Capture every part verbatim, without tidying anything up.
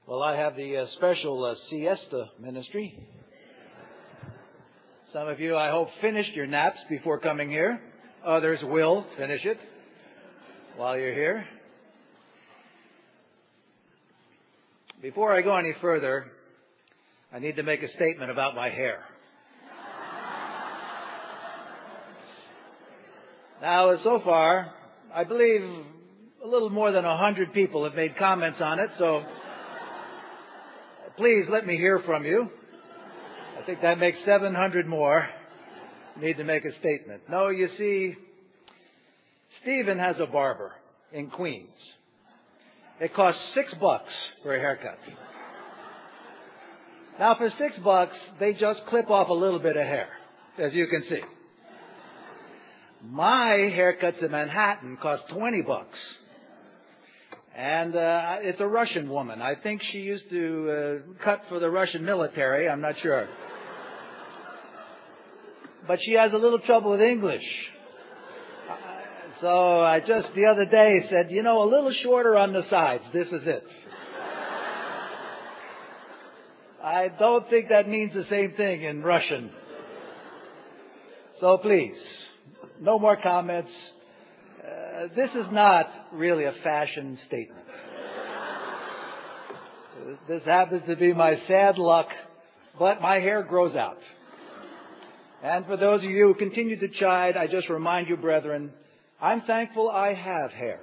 Well, I have the uh, special uh, siesta ministry. Some of you, I hope, finished your naps before coming here. Others will finish it while you're here. Before I go any further, I need to make a statement about my hair. Now, so far, I believe a little more than a hundred people have made comments on it, so please let me hear from you. I think that makes seven hundred more need to make a statement. No, you see, Stephen has a barber in Queens. It costs six bucks for a haircut. Now, for six bucks, they just clip off a little bit of hair, as you can see. My haircuts in Manhattan cost twenty bucks. And uh, it's a Russian woman. I think she used to uh, cut for the Russian military. I'm not sure. But she has a little trouble with English. Uh, so I just the other day said, you know, a little shorter on the sides. This is it. I don't think that means the same thing in Russian. So please, no more comments. Uh, this is not really a fashion statement. This happens to be my sad luck, but my hair grows out. And for those of you who continue to chide, I just remind you, brethren, I'm thankful I have hair.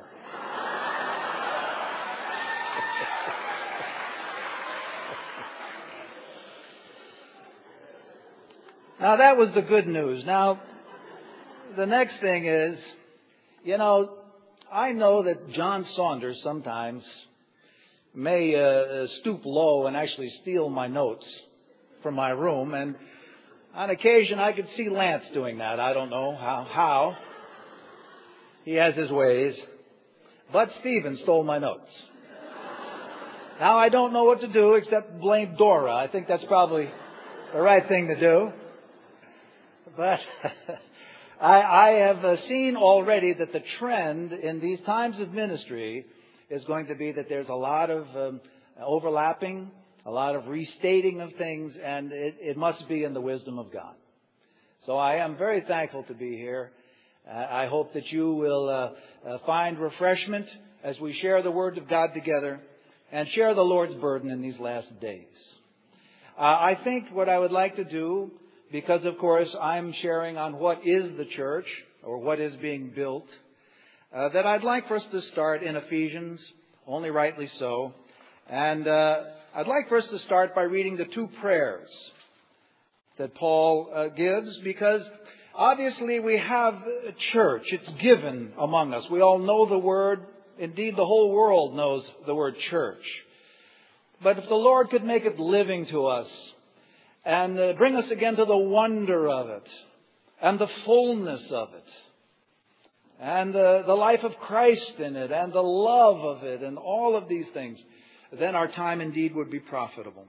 Now, that was the good news. Now, the next thing is, you know, I know that John Saunders sometimes may uh, stoop low and actually steal my notes from my room. And on occasion, I could see Lance doing that. I don't know how. how. He has his ways. But Stephen stole my notes. Now, I don't know what to do except blame Dora. I think that's probably the right thing to do. But I, I have uh, seen already that the trend in these times of ministry is going to be that there's a lot of um, overlapping, a lot of restating of things, and it, it must be in the wisdom of God. So I am very thankful to be here. Uh, I hope that you will uh, uh, find refreshment as we share the Word of God together and share the Lord's burden in these last days. Uh, I think what I would like to do, because, of course, I'm sharing on what is the church, or what is being built, uh, that I'd like for us to start in Ephesians, only rightly so. And uh, I'd like for us to start by reading the two prayers that Paul uh, gives, because obviously we have a church. It's given among us. We all know the word. Indeed, the whole world knows the word church. But if the Lord could make it living to us, and uh, bring us again to the wonder of it, and the fullness of it, and uh, the life of Christ in it, and the love of it, and all of these things, then our time indeed would be profitable.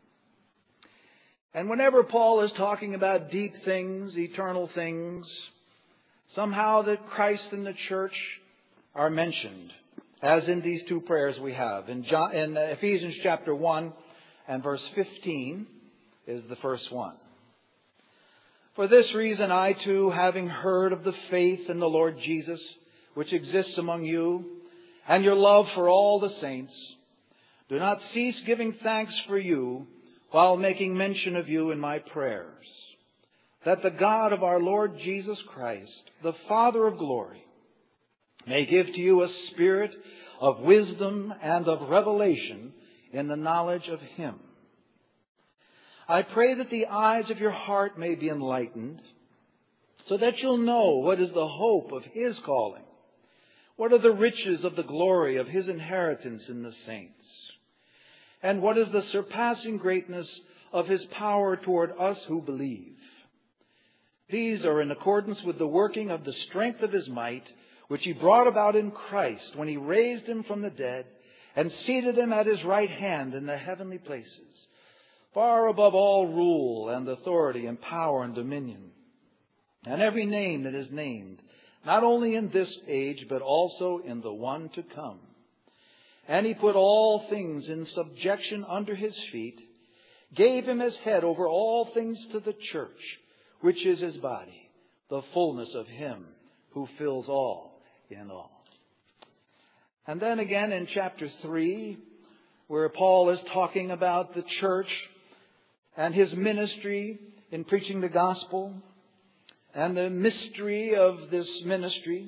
And whenever Paul is talking about deep things, eternal things, somehow that Christ and the church are mentioned, as in these two prayers we have. In, John, in Ephesians chapter one and verse fifteen, is the first one. For this reason, I too, having heard of the faith in the Lord Jesus, which exists among you, and your love for all the saints, do not cease giving thanks for you, while making mention of you in my prayers, that the God of our Lord Jesus Christ, the Father of glory, may give to you a spirit of wisdom and of revelation in the knowledge of Him. I pray that the eyes of your heart may be enlightened, so that you'll know what is the hope of His calling, what are the riches of the glory of His inheritance in the saints, and what is the surpassing greatness of His power toward us who believe. These are in accordance with the working of the strength of His might, which He brought about in Christ when He raised Him from the dead and seated Him at His right hand in the heavenly places, far above all rule and authority and power and dominion, and every name that is named, not only in this age, but also in the one to come. And He put all things in subjection under His feet, gave Him as head over all things to the church, which is His body, the fullness of Him who fills all in all. And then again in chapter three, where Paul is talking about the church and his ministry in preaching the gospel and the mystery of this ministry.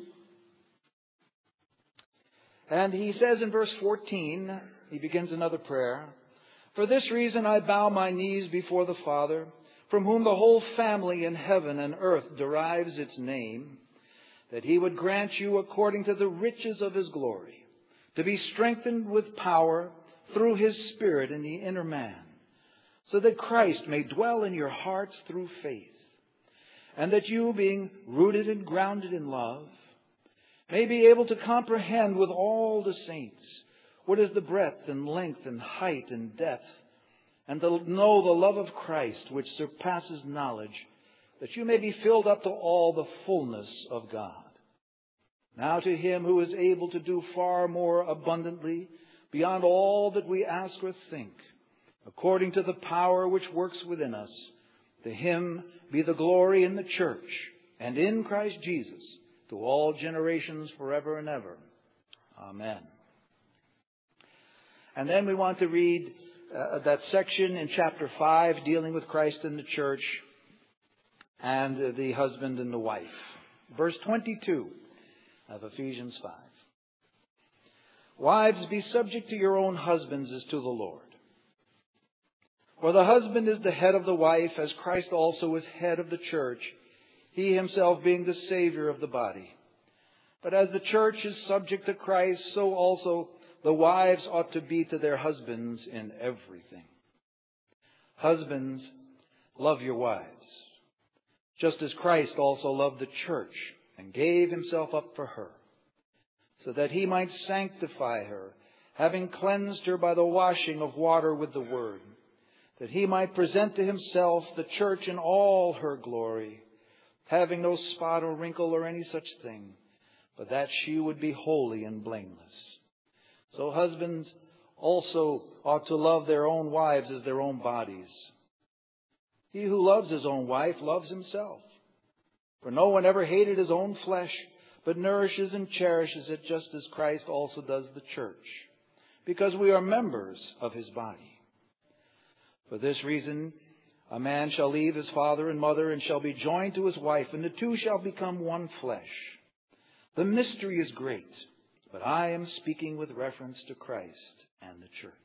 And he says in verse fourteen, he begins another prayer, "For this reason I bow my knees before the Father, from whom the whole family in heaven and earth derives its name, that He would grant you according to the riches of His glory, to be strengthened with power through His Spirit in the inner man, so that Christ may dwell in your hearts through faith, and that you, being rooted and grounded in love, may be able to comprehend with all the saints what is the breadth and length and height and depth, and to know the love of Christ, which surpasses knowledge, that you may be filled up to all the fullness of God. Now to Him who is able to do far more abundantly, beyond all that we ask or think, according to the power which works within us, to Him be the glory in the church and in Christ Jesus, to all generations forever and ever. Amen." And then we want to read uh, that section in chapter five dealing with Christ and the church and uh, the husband and the wife. Verse twenty-two of Ephesians five. "Wives, be subject to your own husbands as to the Lord. For the husband is the head of the wife, as Christ also is head of the church, He Himself being the Savior of the body. But as the church is subject to Christ, so also the wives ought to be to their husbands in everything. Husbands, love your wives, just as Christ also loved the church and gave Himself up for her, so that He might sanctify her, having cleansed her by the washing of water with the word, that He might present to Himself the church in all her glory, having no spot or wrinkle or any such thing, but that she would be holy and blameless. So husbands also ought to love their own wives as their own bodies. He who loves his own wife loves himself. For no one ever hated his own flesh, but nourishes and cherishes it, just as Christ also does the church, because we are members of His body. For this reason, a man shall leave his father and mother and shall be joined to his wife, and the two shall become one flesh. The mystery is great, but I am speaking with reference to Christ and the church."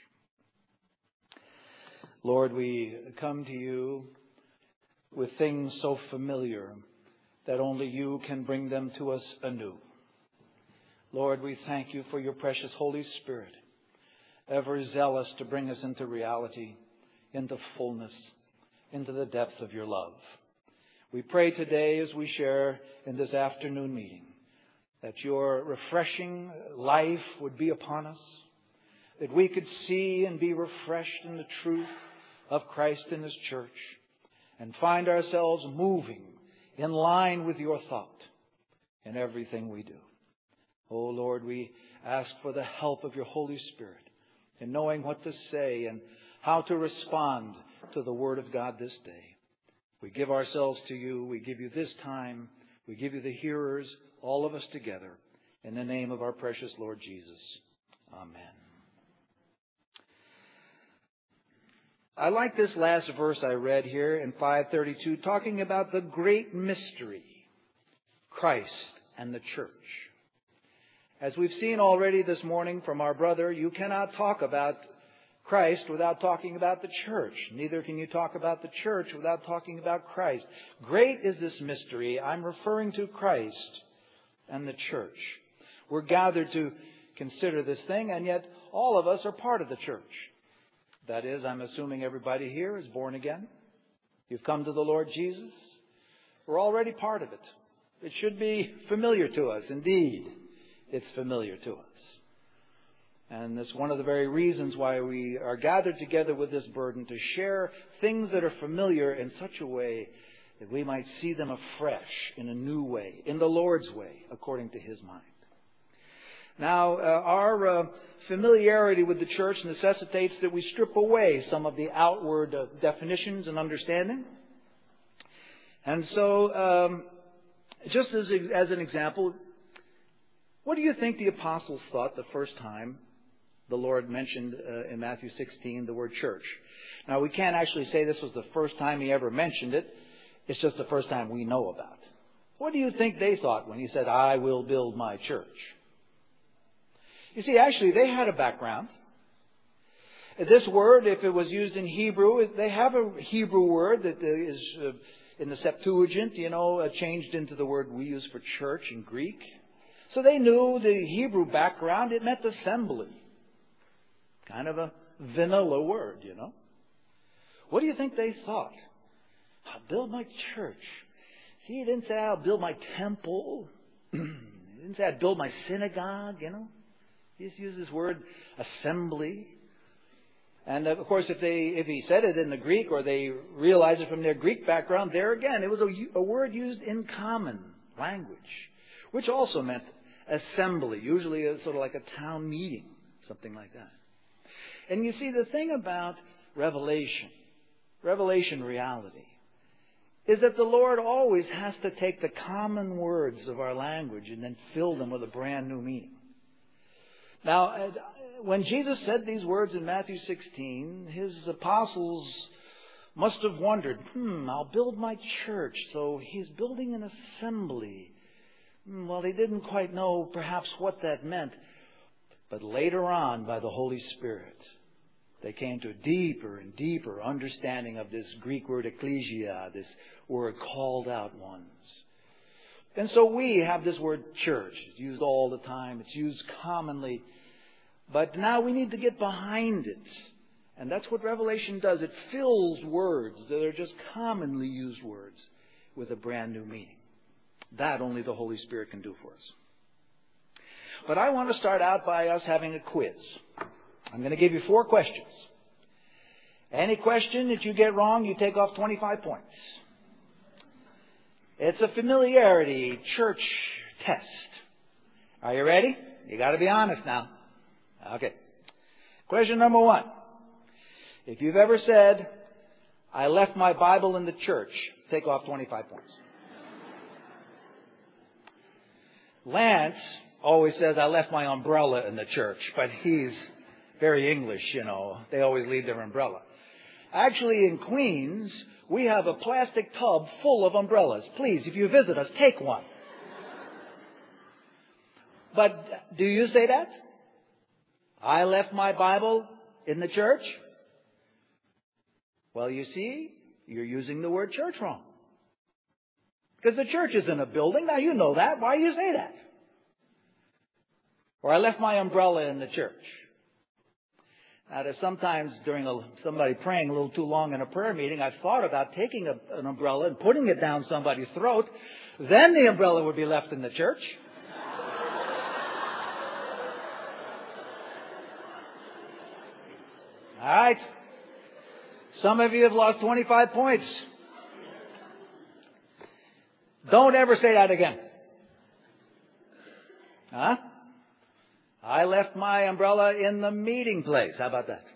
Lord, we come to You with things so familiar that only You can bring them to us anew. Lord, we thank You for Your precious Holy Spirit, ever zealous to bring us into reality, into fullness, into the depth of Your love. We pray today as we share in this afternoon meeting that Your refreshing life would be upon us, that we could see and be refreshed in the truth of Christ and His church, and find ourselves moving in line with Your thought in everything we do. Oh Lord, we ask for the help of Your Holy Spirit in knowing what to say and how to respond to the Word of God this day. We give ourselves to You. We give You this time. We give You the hearers, all of us together, in the name of our precious Lord Jesus. Amen. I like this last verse I read here in five thirty-two, talking about the great mystery, Christ and the church. As we've seen already this morning from our brother, you cannot talk about Christ without talking about the church. Neither can you talk about the church without talking about Christ. Great is this mystery. I'm referring to Christ and the church. We're gathered to consider this thing, and yet all of us are part of the church. That is, I'm assuming everybody here is born again. You've come to the Lord Jesus. We're already part of it. It should be familiar to us. Indeed, it's familiar to us. And it's one of the very reasons why we are gathered together with this burden, to share things that are familiar in such a way that we might see them afresh in a new way, in the Lord's way, according to His mind. Now, uh, our uh, familiarity with the church necessitates that we strip away some of the outward uh, definitions and understanding. And so, um, just as, as an example, what do you think the apostles thought the first time the Lord mentioned uh, in Matthew sixteen the word church? Now, we can't actually say this was the first time he ever mentioned it. It's just the first time we know about it. What do you think they thought when he said, I will build my church? You see, actually, they had a background. This word, if it was used in Hebrew, they have a Hebrew word that is uh, in the Septuagint, you know, uh, changed into the word we use for church in Greek. So they knew the Hebrew background. It meant assembly. Kind of a vanilla word, you know. What do you think they thought? I'll build my church. See, he didn't say I'll build my temple. He didn't say I'd build my synagogue, you know. He just used this word assembly. And of course, if they if he said it in the Greek or they realized it from their Greek background, there again, it was a, a word used in common language, which also meant assembly, usually a, sort of like a town meeting, something like that. And you see, the thing about revelation, revelation reality, is that the Lord always has to take the common words of our language and then fill them with a brand new meaning. Now, when Jesus said these words in Matthew sixteen, his apostles must have wondered, hmm, I'll build my church. So he's building an assembly. Well, they didn't quite know perhaps what that meant. But later on, by the Holy Spirit, they came to a deeper and deeper understanding of this Greek word ecclesia, this word called out ones. And so we have this word church. It's used all the time. It's used commonly. But now we need to get behind it. And that's what Revelation does. It fills words that are just commonly used words with a brand new meaning. That only the Holy Spirit can do for us. But I want to start out by us having a quiz. I'm going to give you four questions. Any question that you get wrong, you take off twenty-five points. It's a familiarity church test. Are you ready? You got to be honest now. Okay. Question number one. If you've ever said, I left my Bible in the church, take off twenty-five points. Lance always says, I left my umbrella in the church, but he's very English, you know. They always leave their umbrella. Actually, in Queens, we have a plastic tub full of umbrellas. Please, if you visit us, take one. But do you say that? I left my Bible in the church? Well, you see, you're using the word church wrong. Because the church isn't a building. Now, you know that. Why do you say that? Or I left my umbrella in the church. Now, there's sometimes during a, somebody praying a little too long in a prayer meeting, I've thought about taking a, an umbrella and putting it down somebody's throat. Then the umbrella would be left in the church. All right. Some of you have lost twenty-five points. Don't ever say that again. Huh? I left my umbrella in the meeting place. How about that?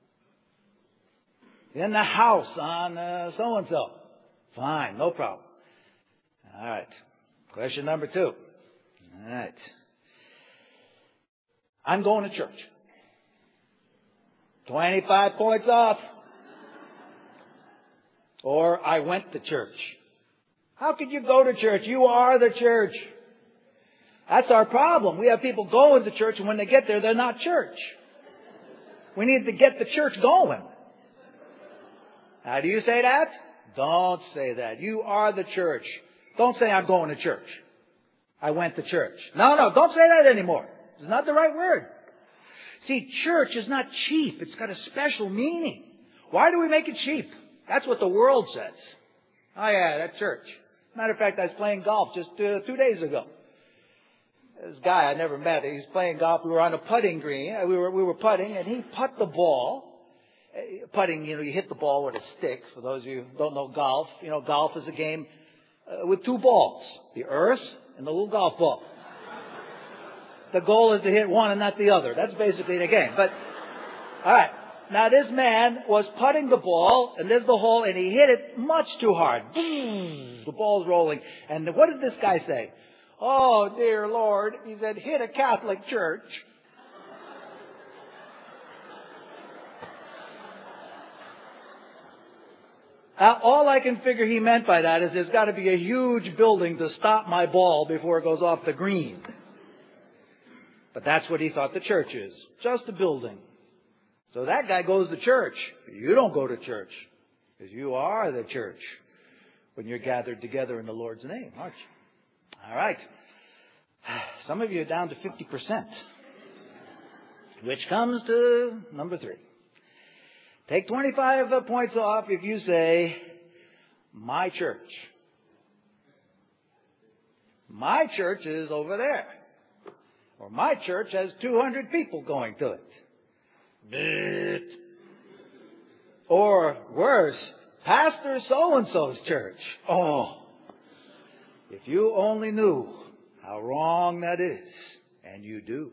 In the house on uh, so-and-so. Fine, no problem. All right. Question number two. All right. I'm going to church. twenty-five points off. Or I went to church. How could you go to church? You are the church. That's our problem. We have people going to church, and when they get there, they're not church. We need to get the church going. How do you say that? Don't say that. You are the church. Don't say I'm going to church. I went to church. No, no, don't say that anymore. It's not the right word. See, church is not cheap. It's got a special meaning. Why do we make it cheap? That's what the world says. Oh yeah, that's church. Matter of fact, I was playing golf just uh, two days ago. This guy I never met, he was playing golf. We were on a putting green. We were we were putting, and he put the ball. Putting, you know, you hit the ball with a stick. For those of you who don't know golf, you know, golf is a game uh, with two balls: the earth and the little golf ball. the goal is to hit one and not the other. That's basically the game. But, all right. Now, this man was putting the ball, and there's the hole, and he hit it much too hard. Boom! The ball's rolling. And what did this guy say? Oh, dear Lord. He said, hit a Catholic church. Now, all I can figure he meant by that is there's got to be a huge building to stop my ball before it goes off the green. But that's what he thought the church is. Just a building. So that guy goes to church. You don't go to church. Because you are the church when you're gathered together in the Lord's name, aren't you? All right. Some of you are down to fifty percent. Which comes to number three. Take twenty-five points off if you say, my church. My church is over there. Or my church has two hundred people going to it. Or worse, Pastor so-and-so's church. Oh, if you only knew how wrong that is, and you do.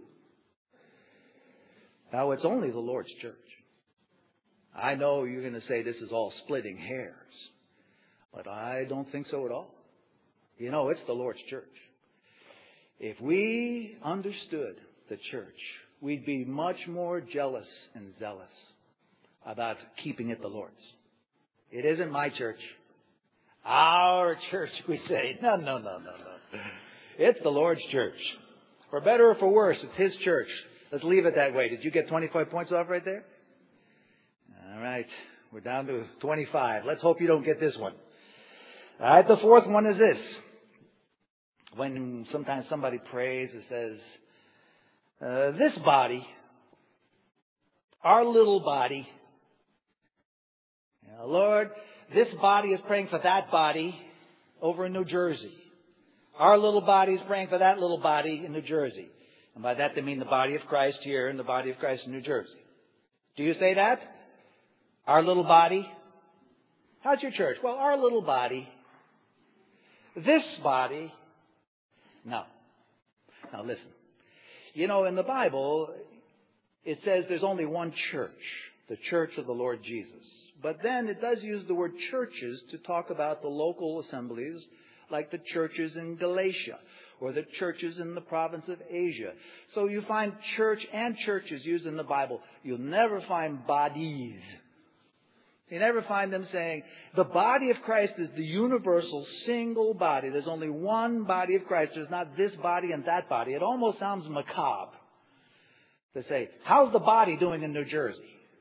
Now, it's only the Lord's church. I know you're going to say this is all splitting hairs, but I don't think so at all. You know, it's the Lord's church. If we understood the church, we'd be much more jealous and zealous about keeping it the Lord's. It isn't my church. Our church, we say. No, no, no, no, no. It's the Lord's church. For better or for worse, it's His church. Let's leave it that way. Did you get twenty-five points off right there? All right. We're down to twenty-five. Let's hope you don't get this one. All right. The fourth one is this. When sometimes somebody prays, it says, uh, this body, our little body, you know, Lord, this body is praying for that body over in New Jersey. Our little body is praying for that little body in New Jersey. And by that they mean the body of Christ here and the body of Christ in New Jersey. Do you say that? Our little body? How's your church? Well, our little body. This body. No. Now listen. You know, in the Bible, it says there's only one church. The church of the Lord Jesus. But then it does use the word churches to talk about the local assemblies, like the churches in Galatia or the churches in the province of Asia. So you find church and churches used in the Bible. You'll never find bodies. You never find them saying, the body of Christ is the universal single body. There's only one body of Christ. There's not this body and that body. It almost sounds macabre to say, how's the body doing in New Jersey?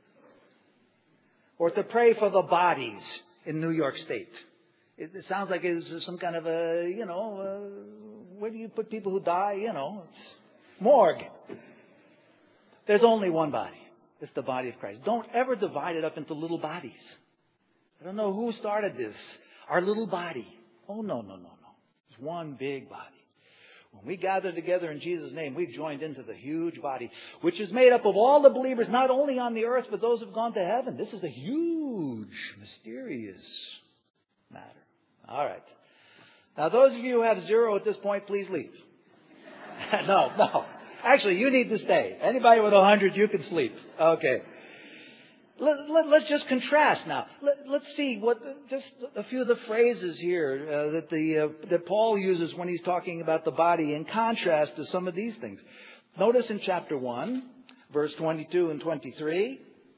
Or to pray for the bodies in New York State. It, it sounds like it's some kind of a, you know, uh, where do you put people who die? You know, it's morgue. There's only one body. It's the body of Christ. Don't ever divide it up into little bodies. I don't know who started this. Our little body. Oh, no, no, no, no. It's one big body. When we gather together in Jesus' name, we've joined into the huge body, which is made up of all the believers, not only on the earth, but those who have gone to heaven. This is a huge, mysterious matter. All right. Now, those of you who have zero at this point, please leave. no, no. Actually, you need to stay. Anybody with a hundred, you can sleep. Okay. Let, let, let's just contrast now. Let, let's see what just a few of the phrases here uh, that the uh, that Paul uses when he's talking about the body in contrast to some of these things. Notice in chapter one, verse twenty-two and twenty-three.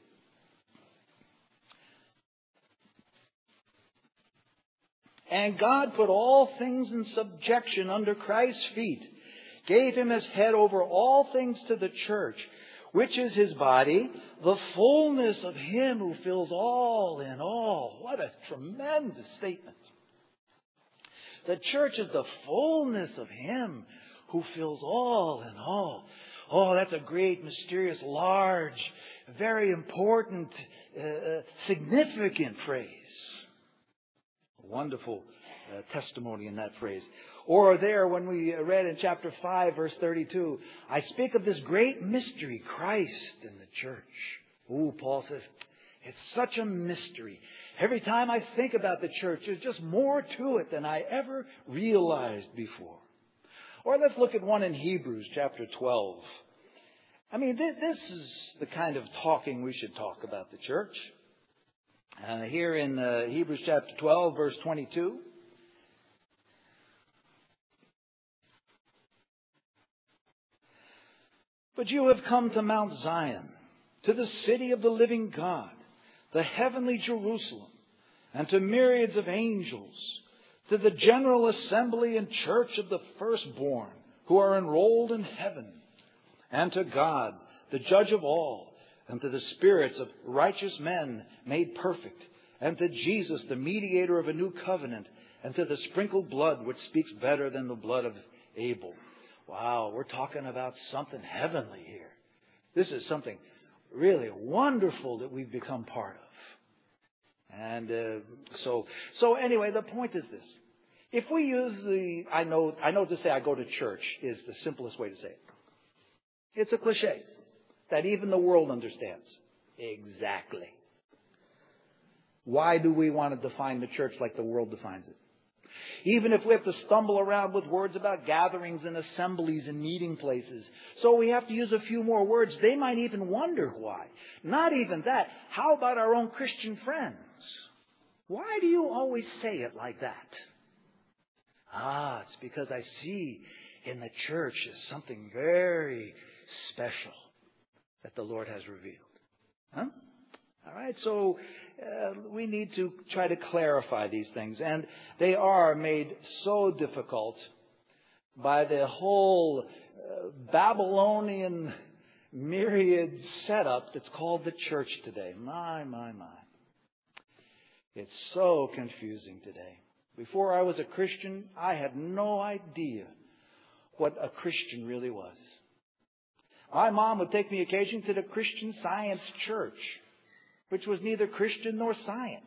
And God put all things in subjection under Christ's feet, gave Him as head over all things to the church, which is His body, the fullness of Him who fills all in all. What a tremendous statement. The church is the fullness of Him who fills all in all. Oh, that's a great, mysterious, large, very important, uh, significant phrase. A wonderful uh, testimony in that phrase. Or there, when we read in chapter five, verse thirty-two, I speak of this great mystery, Christ in the church. Ooh, Paul says, it's such a mystery. Every time I think about the church, there's just more to it than I ever realized before. Or let's look at one in Hebrews chapter twelve. I mean, th- this is the kind of talking we should talk about the church. Uh, here in uh, Hebrews chapter twelve, verse twenty-two. But you have come to Mount Zion, to the city of the living God, the heavenly Jerusalem, and to myriads of angels, to the general assembly and church of the firstborn who are enrolled in heaven, and to God, the judge of all, and to the spirits of righteous men made perfect, and to Jesus, the mediator of a new covenant, and to the sprinkled blood which speaks better than the blood of Abel. Wow, we're talking about something heavenly here. This is something really wonderful that we've become part of. And uh, so, so anyway, the point is this. If we use the, I know, I know to say I go to church is the simplest way to say it. It's a cliche that even the world understands. Exactly. Why do we want to define the church like the world defines it? Even if we have to stumble around with words about gatherings and assemblies and meeting places. So we have to use a few more words. They might even wonder why. Not even that. How about our own Christian friends? Why do you always say it like that? Ah, it's because I see in the church is something very special that the Lord has revealed. Huh? All right, so uh, we need to try to clarify these things. And they are made so difficult by the whole uh, Babylonian myriad setup that's called the church today. My, my, my. It's so confusing today. Before I was a Christian, I had no idea what a Christian really was. My mom would take me occasionally to the Christian Science Church, which was neither Christian nor science.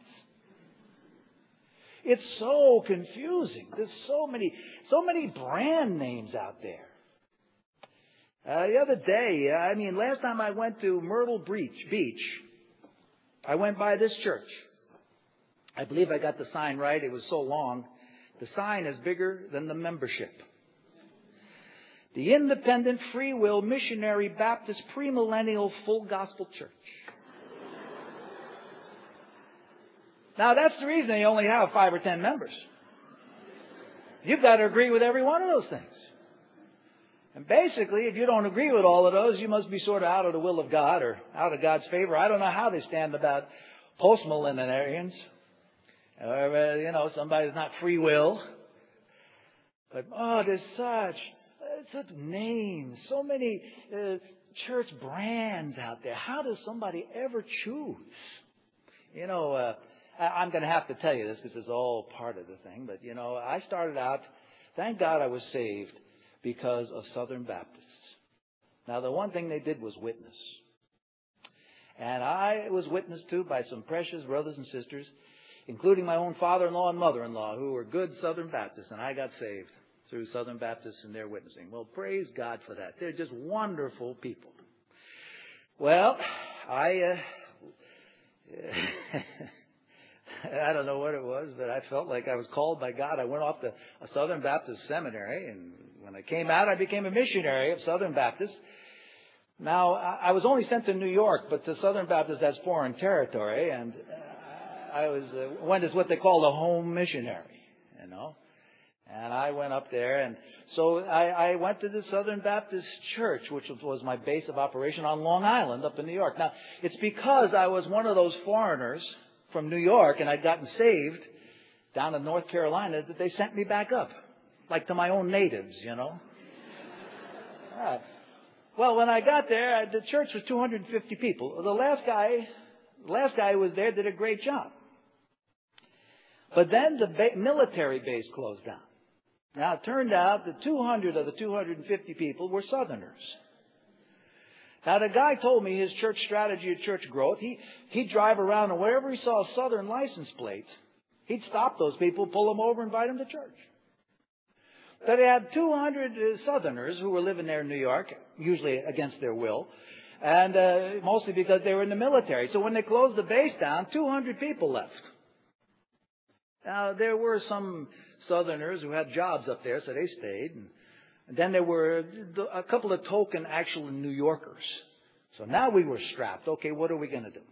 It's so confusing. There's so many, so many brand names out there. Uh, the other day, I mean, last time I went to Myrtle Beach, Beach, I went by this church. I believe I got the sign right. It was so long. The sign is bigger than the membership. The Independent Free Will Missionary Baptist Premillennial Full Gospel Church. Now, that's the reason they only have five or ten members. You've got to agree with every one of those things. And basically, if you don't agree with all of those, you must be sort of out of the will of God or out of God's favor. I don't know how they stand about postmillennialians. Or, uh, you know, somebody's not free will. But, oh, there's such, uh, such names, so many uh, church brands out there. How does somebody ever choose? You know, uh, I'm going to have to tell you this because it's all part of the thing. But, you know, I started out, thank God I was saved because of Southern Baptists. Now, the one thing they did was witness. And I was witnessed to by some precious brothers and sisters, including my own father-in-law and mother-in-law, who were good Southern Baptists. And I got saved through Southern Baptists and their witnessing. Well, praise God for that. They're just wonderful people. Well, I... Uh, I don't know what it was, but I felt like I was called by God. I went off to a Southern Baptist seminary, and when I came out, I became a missionary of Southern Baptist. Now, I was only sent to New York, but the Southern Baptist has foreign territory, and I was uh, went as what they call a home missionary, you know. And I went up there, and so I, I went to the Southern Baptist Church, which was my base of operation on Long Island up in New York. Now, it's because I was one of those foreigners from New York, and I'd gotten saved down in North Carolina, that they sent me back up, like to my own natives, you know. Right. Well, when I got there, the church was two hundred fifty people. The last guy, the last guy who was there did a great job. But then the ba- military base closed down. Now, it turned out that two hundred of the two hundred fifty people were Southerners. Now, the guy told me his church strategy of church growth, he, he'd drive around and wherever he saw a Southern license plate, he'd stop those people, pull them over, and invite them to church. So they had two hundred Southerners who were living there in New York, usually against their will, and uh, mostly because they were in the military. So when they closed the base down, two hundred people left. Now, there were some Southerners who had jobs up there, so they stayed. And And then there were a couple of token actual New Yorkers. So now we were strapped. Okay, what are we going to do?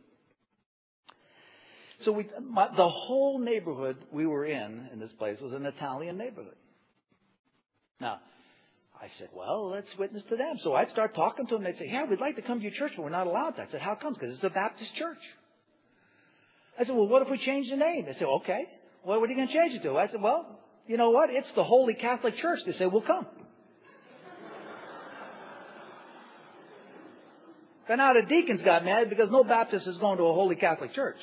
So we, my, the whole neighborhood we were in, in this place, was an Italian neighborhood. Now, I said, well, let's witness to them. So I'd start talking to them. They'd say, yeah, we'd like to come to your church, but we're not allowed to. I said, how come? Because it's a Baptist church. I said, well, what if we change the name? They said, okay. Well, what are you going to change it to? I said, well, you know what? It's the Holy Catholic Church. They said, we'll come. But now the deacons got mad because no Baptist is going to a Holy Catholic Church.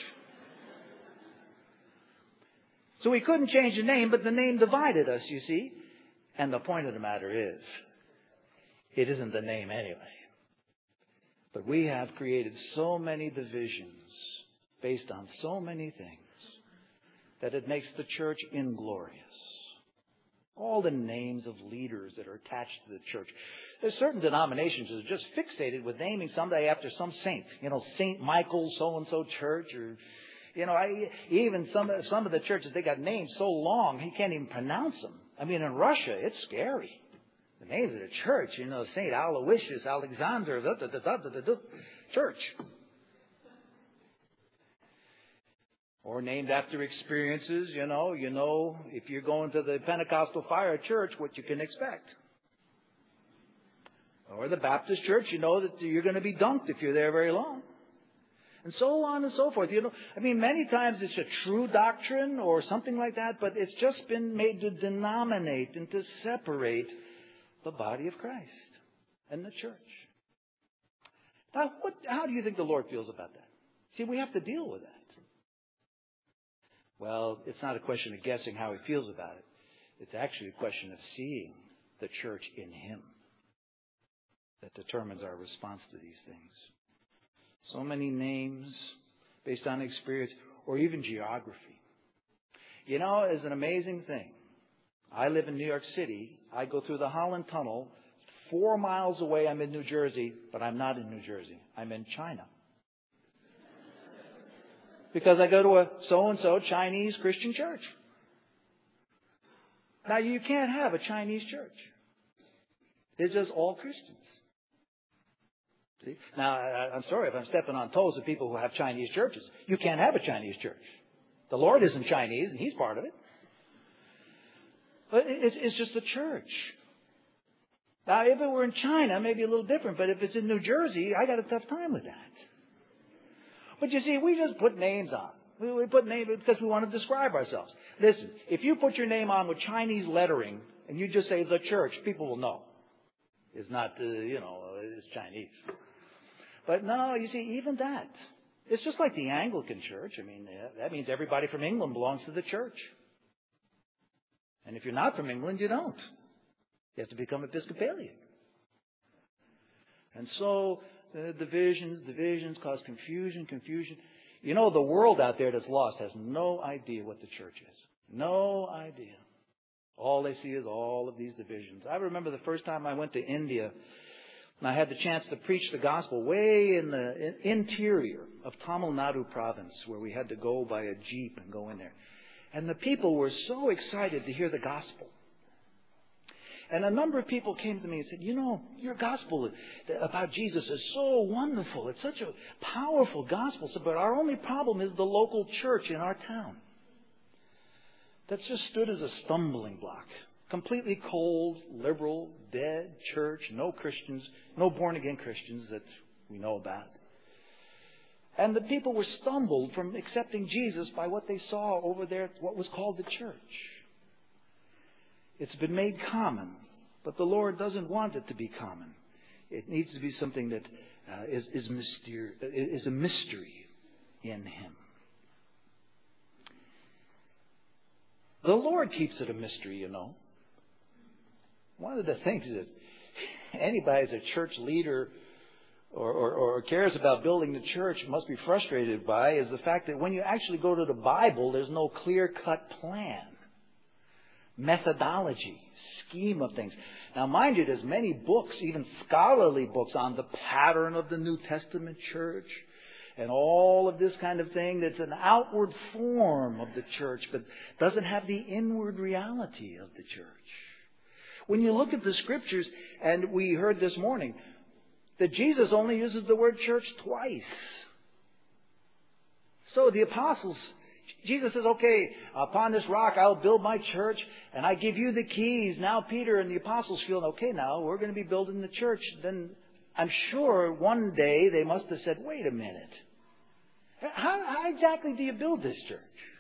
So we couldn't change the name, but the name divided us, you see. And the point of the matter is, it isn't the name anyway. But we have created so many divisions based on so many things that it makes the church inglorious. All the names of leaders that are attached to the church. There's certain denominations that are just fixated with naming somebody after some saint. You know, Saint Michael so-and-so church, or, you know, I, even some, some of the churches, they got names so long, he can't even pronounce them. I mean, in Russia, it's scary. The names of the church, you know, Saint Aloysius, Alexander, da, da, da, da, da, da, da, church. Or named after experiences, you know, you know, if you're going to the Pentecostal Fire Church, what you can expect. Or the Baptist Church, you know that you're going to be dunked if you're there very long. And so on and so forth. You know, I mean, many times it's a true doctrine or something like that, but it's just been made to denominate and to separate the body of Christ and the church. Now, what, how do you think the Lord feels about that? See, we have to deal with that. Well, it's not a question of guessing how he feels about it. It's actually a question of seeing the church in him that determines our response to these things. So many names based on experience or even geography. You know, it's an amazing thing. I live in New York City. I go through the Holland Tunnel. Four miles away, I'm in New Jersey, but I'm not in New Jersey. I'm in China. Because I go to a so-and-so Chinese Christian church. Now, you can't have a Chinese church. They're just all Christians. See? Now, I'm sorry if I'm stepping on toes of people who have Chinese churches. You can't have a Chinese church. The Lord isn't Chinese, and He's part of it. But it's just a church. Now, if it were in China, maybe a little different. But if it's in New Jersey, I got a tough time with that. But you see, we just put names on. We, we put names because we want to describe ourselves. Listen, if you put your name on with Chinese lettering and you just say the church, people will know. It's not, uh, you know, it's Chinese. But no, you see, even that. It's just like the Anglican Church. I mean, that means everybody from England belongs to the church. And if you're not from England, you don't. You have to become Episcopalian. And so, uh, divisions, divisions cause confusion, confusion. You know, the world out there that's lost has no idea what the church is. No idea. All they see is all of these divisions. I remember the first time I went to India, and I had the chance to preach the gospel way in the interior of Tamil Nadu province, where we had to go by a jeep and go in there. And the people were so excited to hear the gospel. And a number of people came to me and said, you know, your gospel about Jesus is so wonderful. It's such a powerful gospel. But our only problem is the local church in our town. That's just stood as a stumbling block. Completely cold, liberal, dead church, no Christians, no born-again Christians that we know about. And the people were stumbled from accepting Jesus by what they saw over there, what was called the church. It's been made common, but the Lord doesn't want it to be common. It needs to be something that uh, is, is, myster- is a mystery in Him. The Lord keeps it a mystery, you know. One of the things that anybody as a church leader or, or, or cares about building the church must be frustrated by is the fact that when you actually go to the Bible, there's no clear-cut plan, methodology, scheme of things. Now, mind you, there's many books, even scholarly books, on the pattern of the New Testament church and all of this kind of thing that's an outward form of the church but doesn't have the inward reality of the church. When you look at the Scriptures, and we heard this morning, that Jesus only uses the word church twice. So the apostles, Jesus says, okay, upon this rock I'll build my church, and I give you the keys. Now Peter and the apostles feel, okay, now we're going to be building the church. Then I'm sure one day they must have said, wait a minute. How, how exactly do you build this church?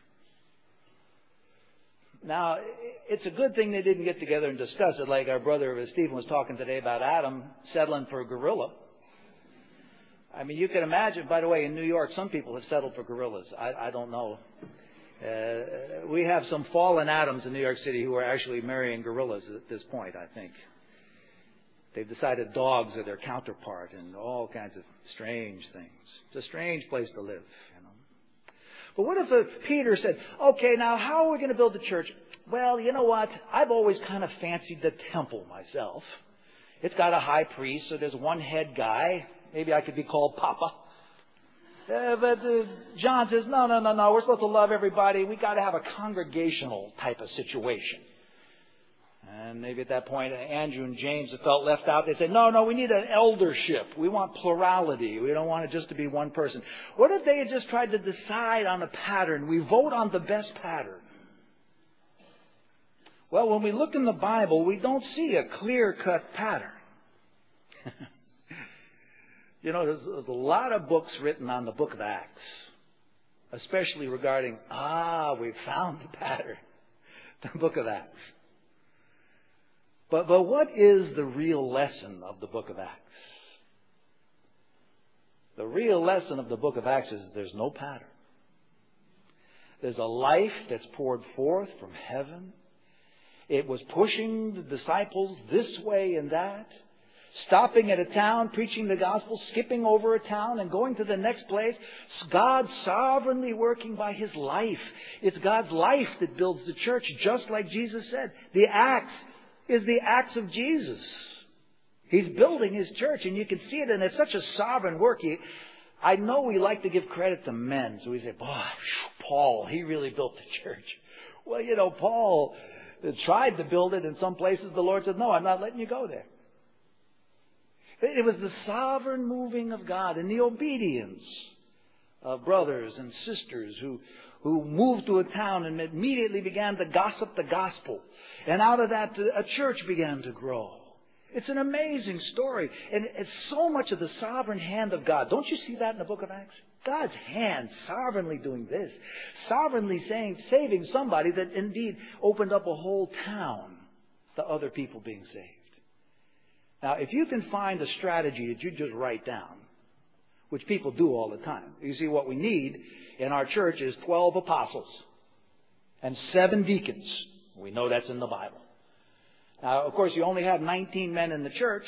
Now, it's a good thing they didn't get together and discuss it like our brother Stephen was talking today about Adam settling for a gorilla. I mean, you can imagine, by the way, in New York, some people have settled for gorillas. I, I don't know. Uh, we have some fallen Adams in New York City who are actually marrying gorillas at this point, I think. They've decided dogs are their counterpart and all kinds of strange things. It's a strange place to live, you know. But what if uh, Peter said, okay, now how are we going to build the church? Well, you know what? I've always kind of fancied the temple myself. It's got a high priest, so there's one head guy. Maybe I could be called Papa. Uh, but uh, John says, no, no, no, no. We're supposed to love everybody. We got to have a congregational type of situation. And maybe at that point, Andrew and James have felt left out. They said, no, no, we need an eldership. We want plurality. We don't want it just to be one person. What if they had just tried to decide on a pattern? We vote on the best pattern. Well, when we look in the Bible, we don't see a clear-cut pattern. You know, there's, there's a lot of books written on the book of Acts, especially regarding, ah, we found the pattern, the book of Acts. But, but what is the real lesson of the book of Acts? The real lesson of the book of Acts is there's no pattern. There's a life that's poured forth from heaven. It was pushing the disciples this way and that, stopping at a town, preaching the gospel, skipping over a town and going to the next place. God sovereignly working by His life. It's God's life that builds the church, just like Jesus said. The Acts is the Acts of Jesus. He's building His church, and you can see it, and it's such a sovereign work. He, I know we like to give credit to men, so we say, boy, Paul, he really built the church. Well, you know, Paul tried to build it in some places. The Lord said, no, I'm not letting you go there. It was the sovereign moving of God and the obedience of brothers and sisters who, who moved to a town and immediately began to gossip the gospel. And out of that, a church began to grow. It's an amazing story. And it's so much of the sovereign hand of God. Don't you see that in the book of Acts? God's hand sovereignly doing this. Sovereignly saying, saving somebody that indeed opened up a whole town to other people being saved. Now, if you can find a strategy that you just write down, which people do all the time. You see, what we need in our church is twelve apostles and seven deacons. We know that's in the Bible. Now, of course, you only have nineteen men in the church.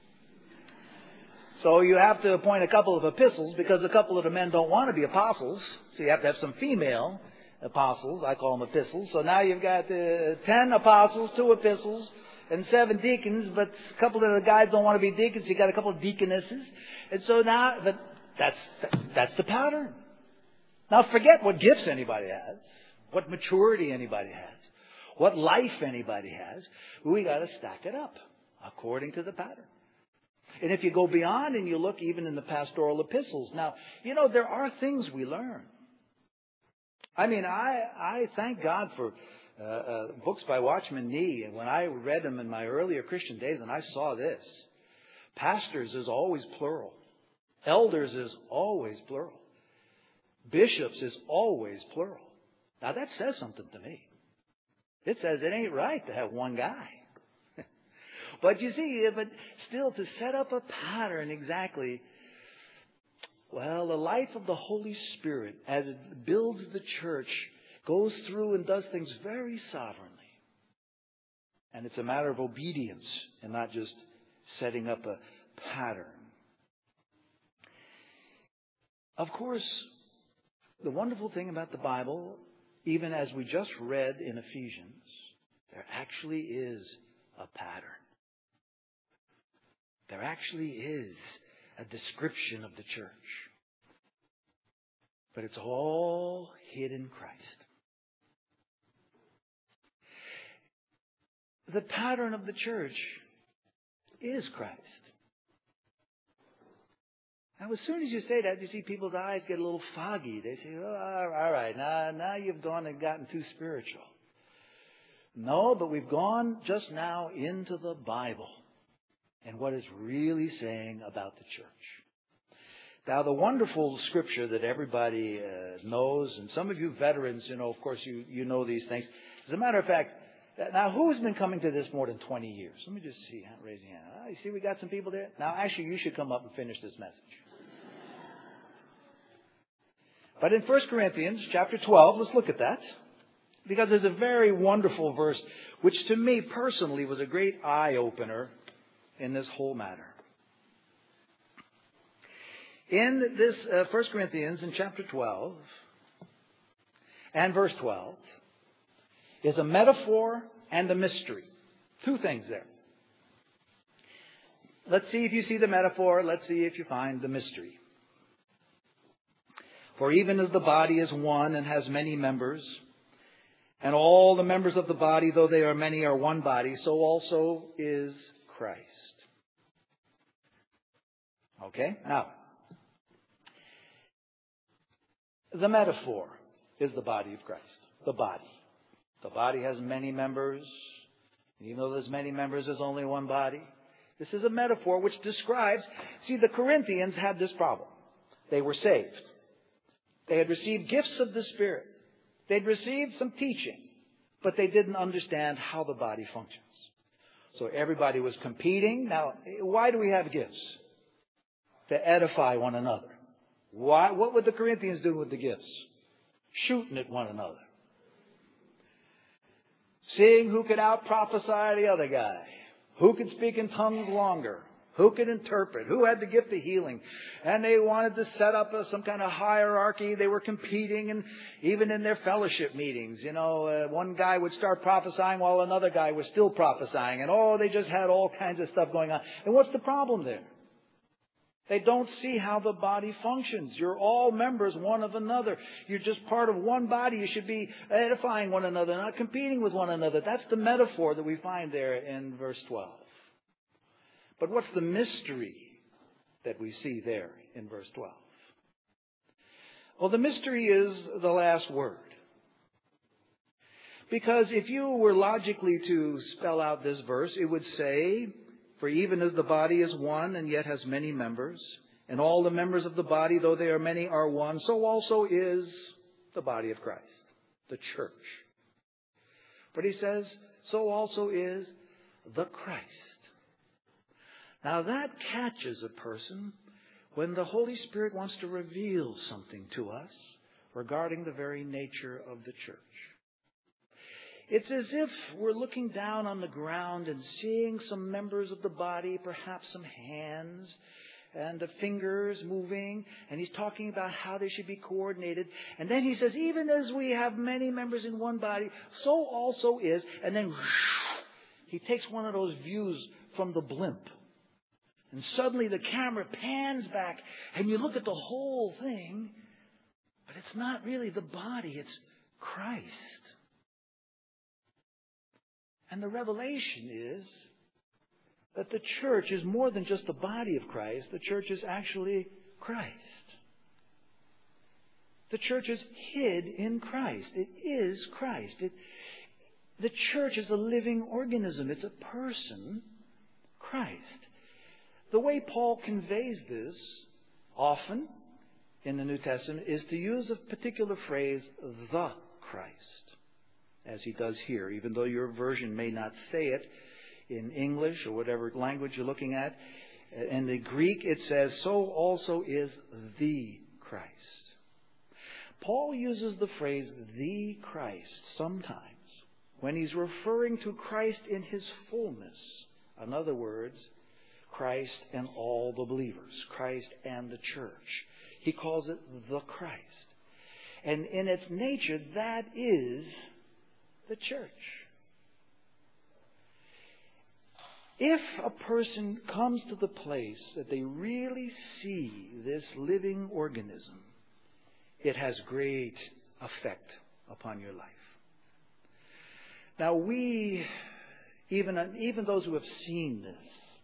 So you have to appoint a couple of epistles because a couple of the men don't want to be apostles. So you have to have some female apostles. I call them epistles. So now you've got uh, ten apostles, two epistles, and seven deacons, but a couple of the guys don't want to be deacons. You got a couple of deaconesses. And so now, but that's, that's the pattern. Now forget what gifts anybody has, what maturity anybody has, what life anybody has. We got to stack it up according to the pattern. And if you go beyond and you look even in the pastoral epistles, now, you know, there are things we learn. I mean, I, I thank God for uh, uh, books by Watchman Nee. And when I read them in my earlier Christian days, and I saw this, pastors is always plural. Elders is always plural. Bishops is always plural. Now that says something to me. It says it ain't right to have one guy. But you see, but still to set up a pattern exactly, well, the life of the Holy Spirit as it builds the church goes through and does things very sovereignly. And it's a matter of obedience and not just setting up a pattern. Of course, the wonderful thing about the Bible, even as we just read in Ephesians, there actually is a pattern. There actually is a description of the church. But it's all hid in Christ. the pattern of the church is Christ. Now, as soon as you say that, you see people's eyes get a little foggy. They say, oh, all right, now, now you've gone and gotten too spiritual. No, but we've gone just now into the Bible and what it's really saying about the church. Now, the wonderful scripture that everybody uh, knows, and some of you veterans, you know, of course, you, you know these things. As a matter of fact, now, who's been coming to this more than twenty years? Let me just see. Raise your hand. Oh, you see we got some people there? Now, actually, you should come up and finish this message. But in First Corinthians chapter twelve, let's look at that. Because there's a very wonderful verse, which to me personally was a great eye-opener in this whole matter. In this uh, First Corinthians in chapter twelve and verse twelve is a metaphor and a mystery. Two things there. Let's see if you see the metaphor. Let's see if you find the mystery. For even as the body is one and has many members, and all the members of the body, though they are many, are one body, so also is Christ. Okay? Now, the metaphor is the body of Christ. The body. The body has many members. Even though there's many members, there's only one body. This is a metaphor which describes... See, the Corinthians had this problem. They were saved. They had received gifts of the Spirit. They'd received some teaching, but they didn't understand how the body functions. So everybody was competing. Now, why do we have gifts? To edify one another. Why? What would the Corinthians do with the gifts? Shooting at one another. Seeing who could out-prophesy the other guy. Who could speak in tongues longer. Who could interpret? Who had the gift of healing? And they wanted to set up a, some kind of hierarchy. They were competing, and even in their fellowship meetings, you know, uh, one guy would start prophesying while another guy was still prophesying. And oh, they just had all kinds of stuff going on. And what's the problem there? They don't see how the body functions. You're all members one of another. You're just part of one body. You should be edifying one another, not competing with one another. That's the metaphor that we find there in verse twelve. But what's the mystery that we see there in verse twelve? Well, the mystery is the last word. Because if you were logically to spell out this verse, it would say, for even as the body is one and yet has many members, and all the members of the body, though they are many, are one, so also is the body of Christ, the church. But he says, so also is the Christ. Now that catches a person when the Holy Spirit wants to reveal something to us regarding the very nature of the church. It's as if we're looking down on the ground and seeing some members of the body, perhaps some hands and the fingers moving, and he's talking about how they should be coordinated. And then he says, even as we have many members in one body, so also is, and then he takes one of those views from the blimp. And suddenly the camera pans back and you look at the whole thing, but it's not really the body, it's Christ. And the revelation is that the church is more than just the body of Christ. The church is actually Christ. The church is hid in Christ. It is Christ. It, the church is a living organism. It's a person, Christ. The way Paul conveys this often in the New Testament is to use a particular phrase, the Christ, as he does here, even though your version may not say it in English or whatever language you're looking at. In the Greek, it says, so also is the Christ. Paul uses the phrase, the Christ, sometimes when he's referring to Christ in his fullness. In other words, Christ and all the believers, Christ and the church. He calls it the Christ. And in its nature, that is the church. If a person comes to the place that they really see this living organism, it has great effect upon your life. Now we, Even, even those who have seen this.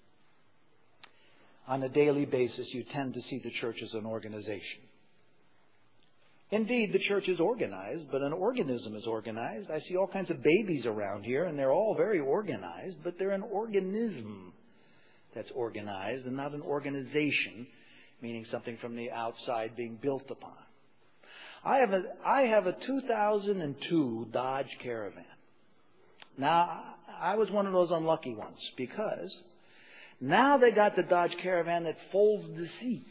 On a daily basis, you tend to see the church as an organization. Indeed, the church is organized, but an organism is organized. I see all kinds of babies around here, and they're all very organized, but they're an organism that's organized and not an organization, meaning something from the outside being built upon. I have a, I have a two thousand two Dodge Caravan. Now, I was one of those unlucky ones because now they got the Dodge Caravan that folds the seats.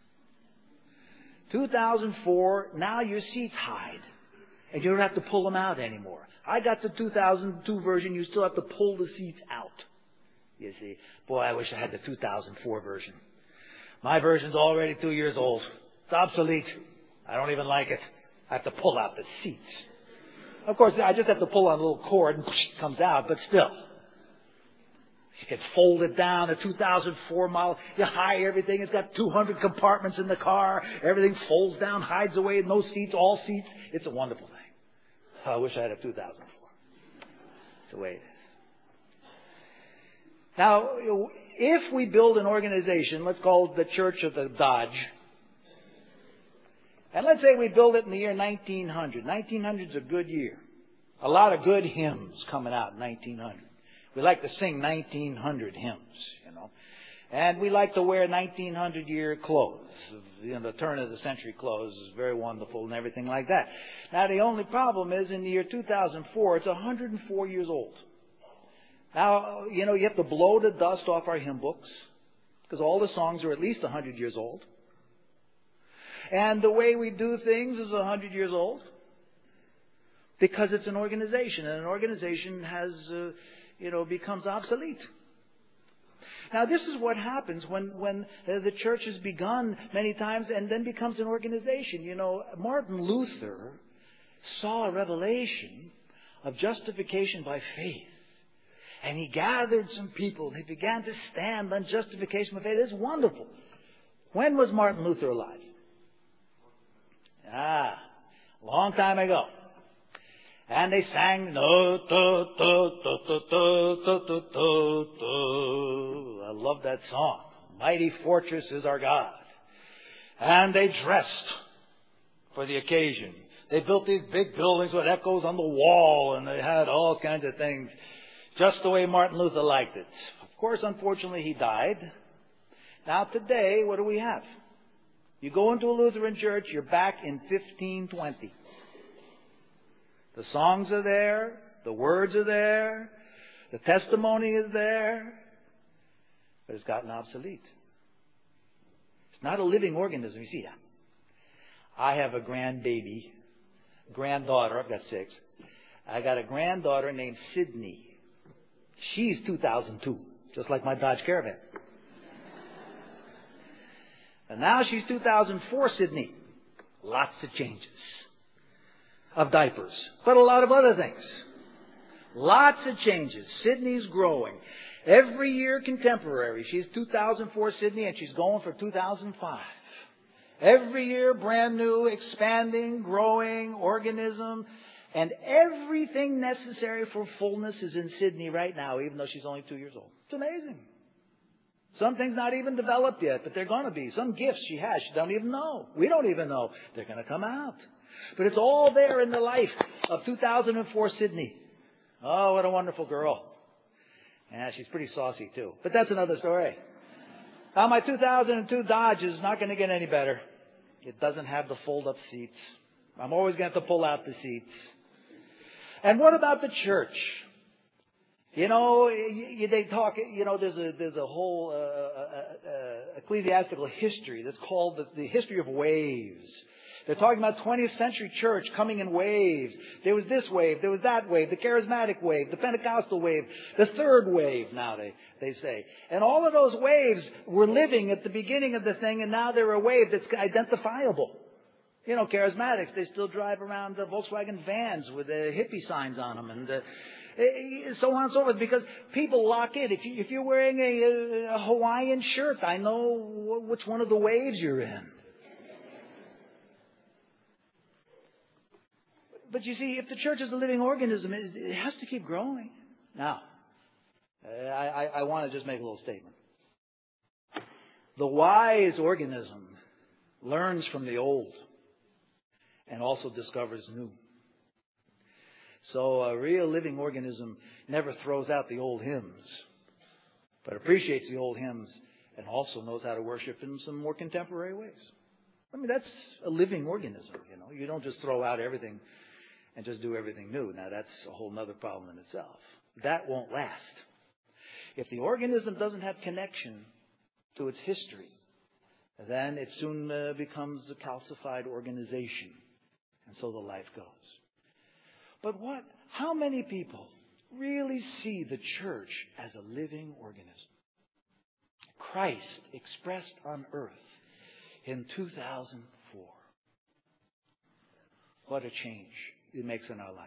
two thousand four, now your seats hide. And you don't have to pull them out anymore. I got the two thousand two version, you still have to pull the seats out. You see, boy, I wish I had the two thousand four version. My version's already two years old. It's obsolete. I don't even like it. I have to pull out the seats. Of course, I just have to pull on a little cord and it comes out, but still. You can fold it down, a two thousand four model. You hide everything. It's got two hundred compartments in the car. Everything folds down, hides away, no seats, all seats. It's a wonderful thing. I wish I had a two thousand four. It's the way it is. Now, if we build an organization, let's call it the Church of the Dodge, and let's say we build it in the year nineteen hundred. nineteen hundred is a good year. A lot of good hymns coming out in nineteen hundred. We like to sing nineteen hundred hymns, you know. And we like to wear nineteen hundred year clothes. You know, the turn of the century clothes is very wonderful and everything like that. Now, the only problem is in the year two thousand four, it's one hundred four years old. Now, you know, you have to blow the dust off our hymn books because all the songs are at least one hundred years old. And the way we do things is one hundred years old because it's an organization, and an organization has, uh, you know, becomes obsolete. Now, this is what happens when, when uh, the church has begun many times and then becomes an organization. You know, Martin Luther saw a revelation of justification by faith. And he gathered some people and he began to stand on justification by faith. It's wonderful. When was Martin Luther alive? Ah, a long time ago. And they sang, no, to, to, to, to, to, to, to, to. I love that song. Mighty fortress is our God. And they dressed for the occasion. They built these big buildings with echoes on the wall, and they had all kinds of things, just the way Martin Luther liked it. Of course, unfortunately, he died. Now today, what do we have? You go into a Lutheran church, you're back in fifteen twenty. The songs are there, the words are there, the testimony is there, but it's gotten obsolete. It's not a living organism. You see that? I have a grandbaby, granddaughter. I've got six. I got a granddaughter named Sydney. She's two thousand two, just like my Dodge Caravan. And now she's two thousand four Sydney. Lots of changes. Of diapers. But a lot of other things. Lots of changes. Sydney's growing. Every year contemporary. She's two thousand four Sydney and she's going for two thousand five. Every year brand new, expanding, growing, organism. And everything necessary for fullness is in Sydney right now, even though she's only two years old. It's amazing. Some things not even developed yet, but they're going to be. Some gifts she has, she don't even know. We don't even know. They're going to come out. But it's all there in the life of two thousand four Sydney. Oh, what a wonderful girl. Yeah, she's pretty saucy too. But that's another story. Now, my two thousand two Dodge is not going to get any better. It doesn't have the fold-up seats. I'm always going to have to pull out the seats. And what about the church? You know, you, they talk, you know, there's a, there's a whole uh, uh, uh, ecclesiastical history that's called the, the history of waves. They're talking about twentieth century church coming in waves. There was this wave, there was that wave, the charismatic wave, the Pentecostal wave, the third wave now they, they say. And all of those waves were living at the beginning of the thing, and now they're a wave that's identifiable. You know, charismatics, they still drive around the Volkswagen vans with the hippie signs on them and uh, so on and so forth, because people lock in. If, you, if you're wearing a, a Hawaiian shirt, I know which one of the waves you're in. But you see, if the church is a living organism, it has to keep growing. Now, Uh, I, I, I want to just make a little statement. The wise organism learns from the old and also discovers new. So a real living organism never throws out the old hymns, but appreciates the old hymns and also knows how to worship in some more contemporary ways. I mean, that's a living organism, you know. You don't just throw out everything and just do everything new. Now, that's a whole other problem in itself. That won't last. If the organism doesn't have connection to its history, then it soon uh, becomes a calcified organization. And so the life goes. But what, how many people really see the church as a living organism? Christ expressed on earth in two thousand four. What a change it makes in our life.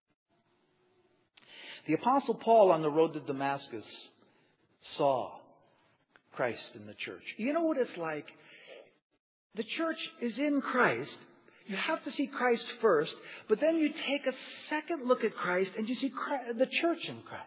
The Apostle Paul on the road to Damascus saw Christ in the church. You know what it's like? The church is in Christ. You have to see Christ first, but then you take a second look at Christ and you see Christ, the church in Christ.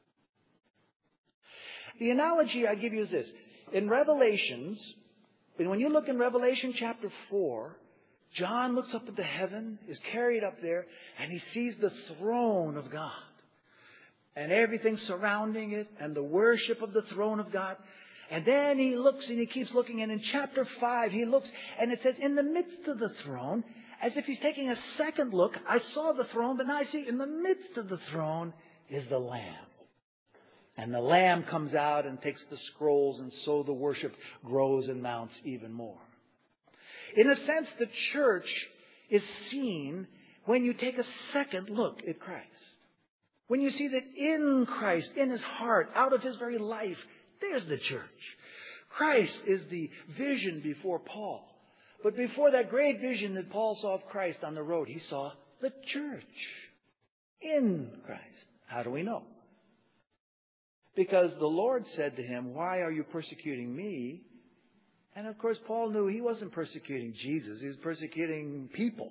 The analogy I give you is this. In Revelations, when you look in Revelation chapter four, John looks up into heaven, is carried up there, and he sees the throne of God. And everything surrounding it, and the worship of the throne of God. And then he looks and he keeps looking, and in chapter five he looks, and it says, in the midst of the throne, as if he's taking a second look, I saw the throne, but now I see in the midst of the throne is the Lamb. And the Lamb comes out and takes the scrolls, and so the worship grows and mounts even more. In a sense, the church is seen when you take a second look at Christ. When you see that in Christ, in His heart, out of His very life, there's the church. Christ is the vision before Paul. But before that great vision that Paul saw of Christ on the road, he saw the church in Christ. How do we know? Because the Lord said to him, why are you persecuting me? And of course, Paul knew he wasn't persecuting Jesus. He was persecuting people.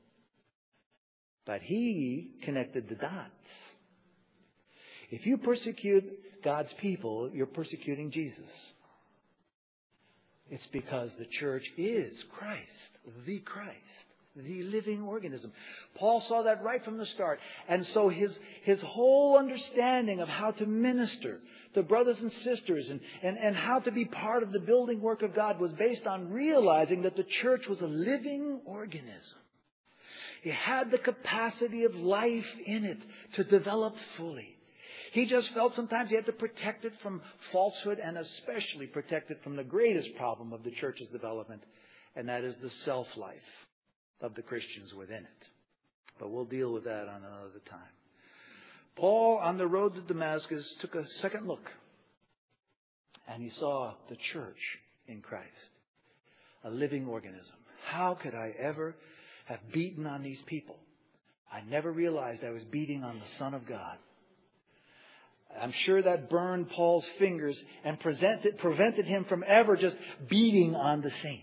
But he connected the dots. If you persecute God's people, you're persecuting Jesus. It's because the church is Christ, the Christ, the living organism. Paul saw that right from the start. And so his, his whole understanding of how to minister to brothers and sisters and, and, and how to be part of the building work of God was based on realizing that the church was a living organism. It had the capacity of life in it to develop fully. He just felt sometimes he had to protect it from falsehood and especially protect it from the greatest problem of the church's development, and that is the self-life of the Christians within it. But we'll deal with that on another time. Paul, on the road to Damascus, took a second look, and he saw the church in Christ, a living organism. How could I ever have beaten on these people? I never realized I was beating on the Son of God. I'm sure that burned Paul's fingers and prevented, prevented him from ever just beating on the saints.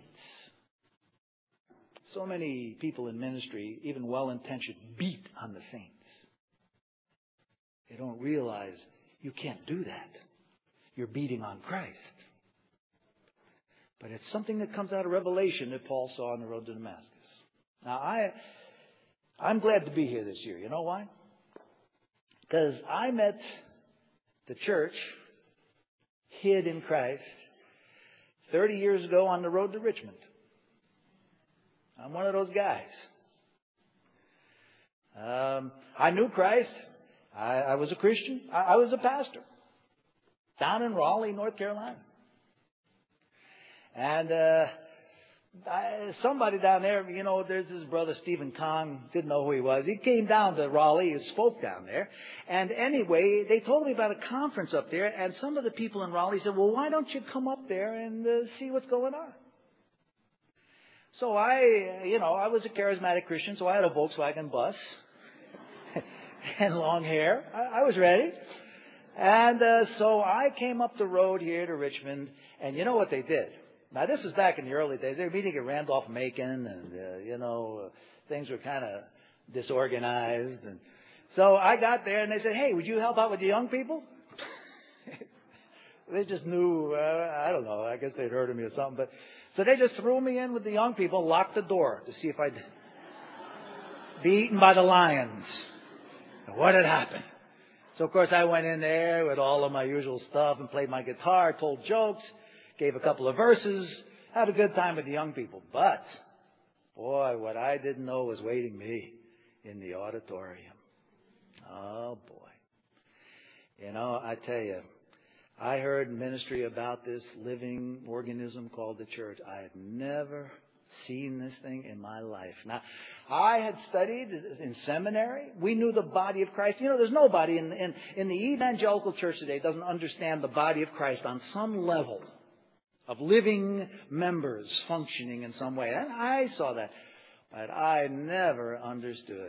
So many people in ministry, even well-intentioned, beat on the saints. They don't realize you can't do that. You're beating on Christ. But it's something that comes out of Revelation that Paul saw on the road to Damascus. Now, I, I'm glad to be here this year. You know why? Because I met the church hid in Christ thirty years ago on the road to Richmond. I'm one of those guys. Um, I knew Christ. I, I was a Christian. I, I was a pastor down in Raleigh, North Carolina. And uh, I, somebody down there, you know, there's this brother Stephen Kong, didn't know who he was. He came down to Raleigh, he spoke down there. And anyway, they told me about a conference up there, and some of the people in Raleigh said, well, why don't you come up there and uh, see what's going on? So I, you know, I was a charismatic Christian, so I had a Volkswagen bus and long hair. I, I was ready. And uh, so I came up the road here to Richmond, and you know what they did? Now, this is back in the early days. They were meeting at Randolph-Macon, and, uh, you know, uh, things were kind of disorganized. And so I got there, and they said, hey, would you help out with the young people? They just knew, uh, I don't know, I guess they'd heard of me or something. But so they just threw me in with the young people, locked the door to see if I'd be eaten by the lions. What had happened? So, of course, I went in there with all of my usual stuff and played my guitar, told jokes, gave a couple of verses, had a good time with the young people. But, boy, what I didn't know was waiting me in the auditorium. Oh, boy. You know, I tell you, I heard ministry about this living organism called the church. I had never seen this thing in my life. Now, I had studied in seminary. We knew the body of Christ. You know, there's nobody in, in, in the evangelical church today doesn't understand the body of Christ on some level of living members functioning in some way. And I saw that. But I never understood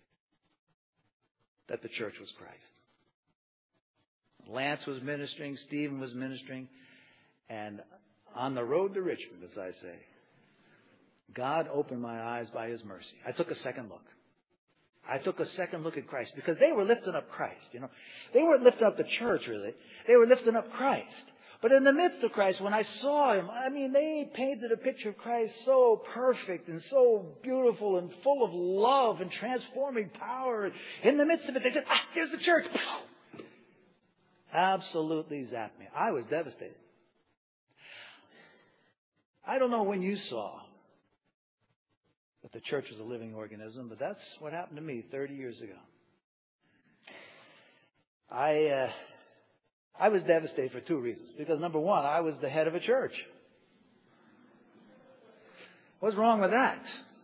that the church was Christ. Lance was ministering, Stephen was ministering, and on the road to Richmond, as I say, God opened my eyes by His mercy. I took a second look. I took a second look at Christ because they were lifting up Christ, you know. They weren't lifting up the church, really. They were lifting up Christ. But in the midst of Christ, when I saw Him, I mean, they painted a picture of Christ so perfect and so beautiful and full of love and transforming power. In the midst of it, they said, ah, here's the church. Absolutely zapped me. I was devastated. I don't know when you saw that the church was a living organism, but that's what happened to me thirty years ago. I uh, I was devastated for two reasons. Because number one, I was the head of a church. What's wrong with that?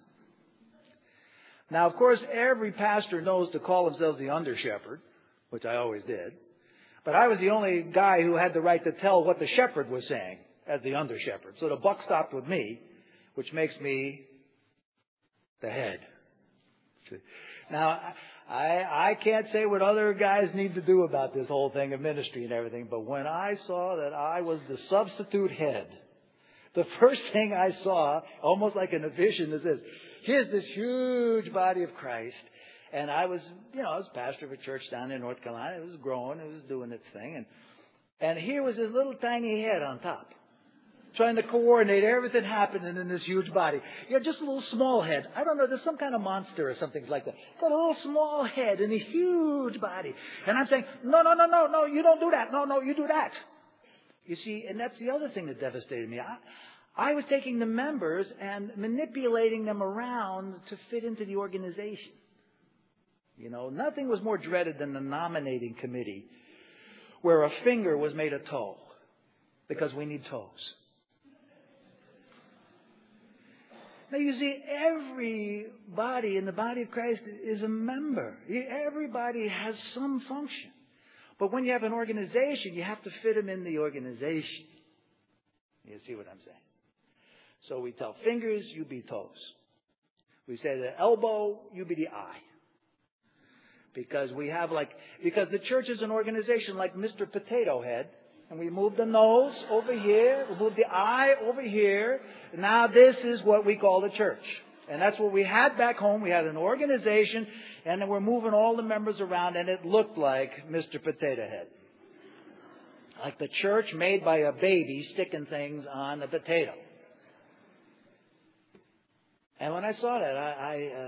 Now, of course, every pastor knows to call themselves the under shepherd, which I always did. But I was the only guy who had the right to tell what the shepherd was saying as the under shepherd. So the buck stopped with me, which makes me the head. Now, I, I can't say what other guys need to do about this whole thing of ministry and everything, but when I saw that I was the substitute head, the first thing I saw, almost like in a vision, is this. Here's this huge body of Christ. And I was, you know, I was pastor of a church down in North Carolina. It was growing. It was doing its thing. And, and here was this little tiny head on top, trying to coordinate everything happening in this huge body. You know, just a little small head. I don't know, there's some kind of monster or something like that. Got a little small head and a huge body. And I'm saying, no, no, no, no, no, you don't do that. No, no, you do that. You see, and that's the other thing that devastated me. I, I was taking the members and manipulating them around to fit into the organization. You know, nothing was more dreaded than the nominating committee where a finger was made a toe because we need toes. Now, you see, everybody in the body of Christ is a member. Everybody has some function. But when you have an organization, you have to fit them in the organization. You see what I'm saying? So we tell fingers, you be toes. We say the elbow, you be the eye. Because we have like, because the church is an organization like Mister Potato Head. And we move the nose over here. We move the eye over here. Now this is what we call the church. And that's what we had back home. We had an organization. And then we're moving all the members around. And it looked like Mister Potato Head. Like the church made by a baby sticking things on a potato. And when I saw that, I... I uh,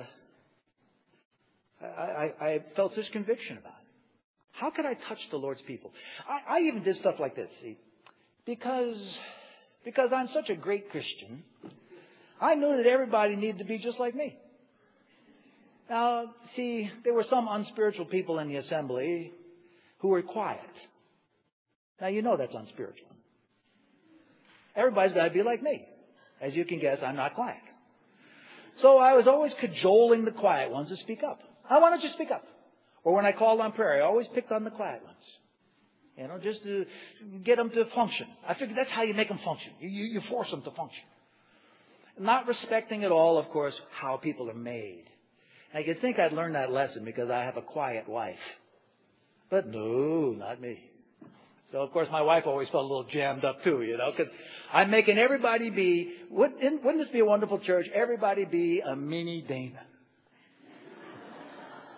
I, I, I felt this conviction about it. How could I touch the Lord's people? I, I even did stuff like this, see. Because, because I'm such a great Christian, I knew that everybody needed to be just like me. Now, see, there were some unspiritual people in the assembly who were quiet. Now, you know that's unspiritual. Everybody's got to be like me. As you can guess, I'm not quiet. So I was always cajoling the quiet ones to speak up. Why don't you speak up? Or when I called on prayer, I always picked on the quiet ones. You know, just to get them to function. I figured that's how you make them function. You, you, you force them to function. Not respecting at all, of course, how people are made. Now, you'd think I'd learn that lesson because I have a quiet wife. But no, not me. So, of course, my wife always felt a little jammed up too, you know, because I'm making everybody be, wouldn't, wouldn't this be a wonderful church? Everybody be a mini Dana.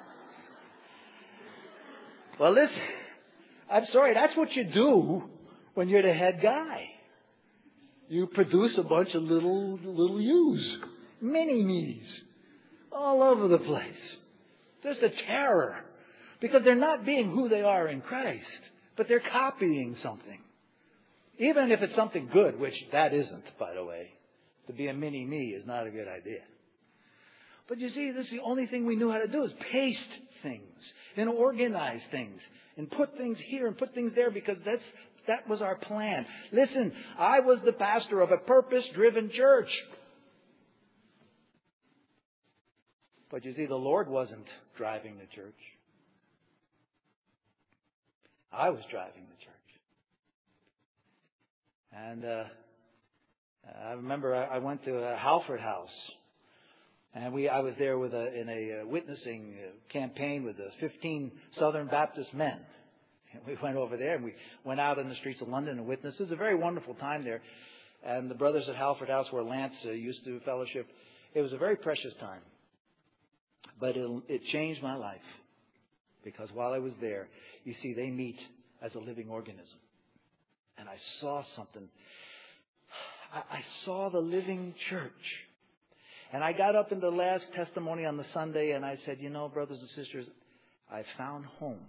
Well, listen, I'm sorry, that's what you do when you're the head guy. You produce a bunch of little, little yous, mini-me's, all over the place. Just a terror. Because they're not being who they are in Christ, but they're copying something. Even if it's something good, which that isn't, by the way. To be a mini-me is not a good idea. But you see, this is the only thing we knew how to do, is paste things and organize things and put things here and put things there, because that's that was our plan. Listen, I was the pastor of a purpose-driven church. But you see, the Lord wasn't driving the church. I was driving the church. And uh, I remember I, I went to uh, Halford House. And we, I was there with a, in a uh, witnessing uh, campaign with uh, fifteen Southern Baptist men. And we went over there and we went out in the streets of London and witnessed. It was a very wonderful time there. And the brothers at Halford House, where Lance uh, used to fellowship, it was a very precious time. But it, it changed my life. Because while I was there, you see, they meet as a living organism. And I saw something. I, I saw the living church. And I got up in the last testimony on the Sunday and I said, you know, brothers and sisters, I found home.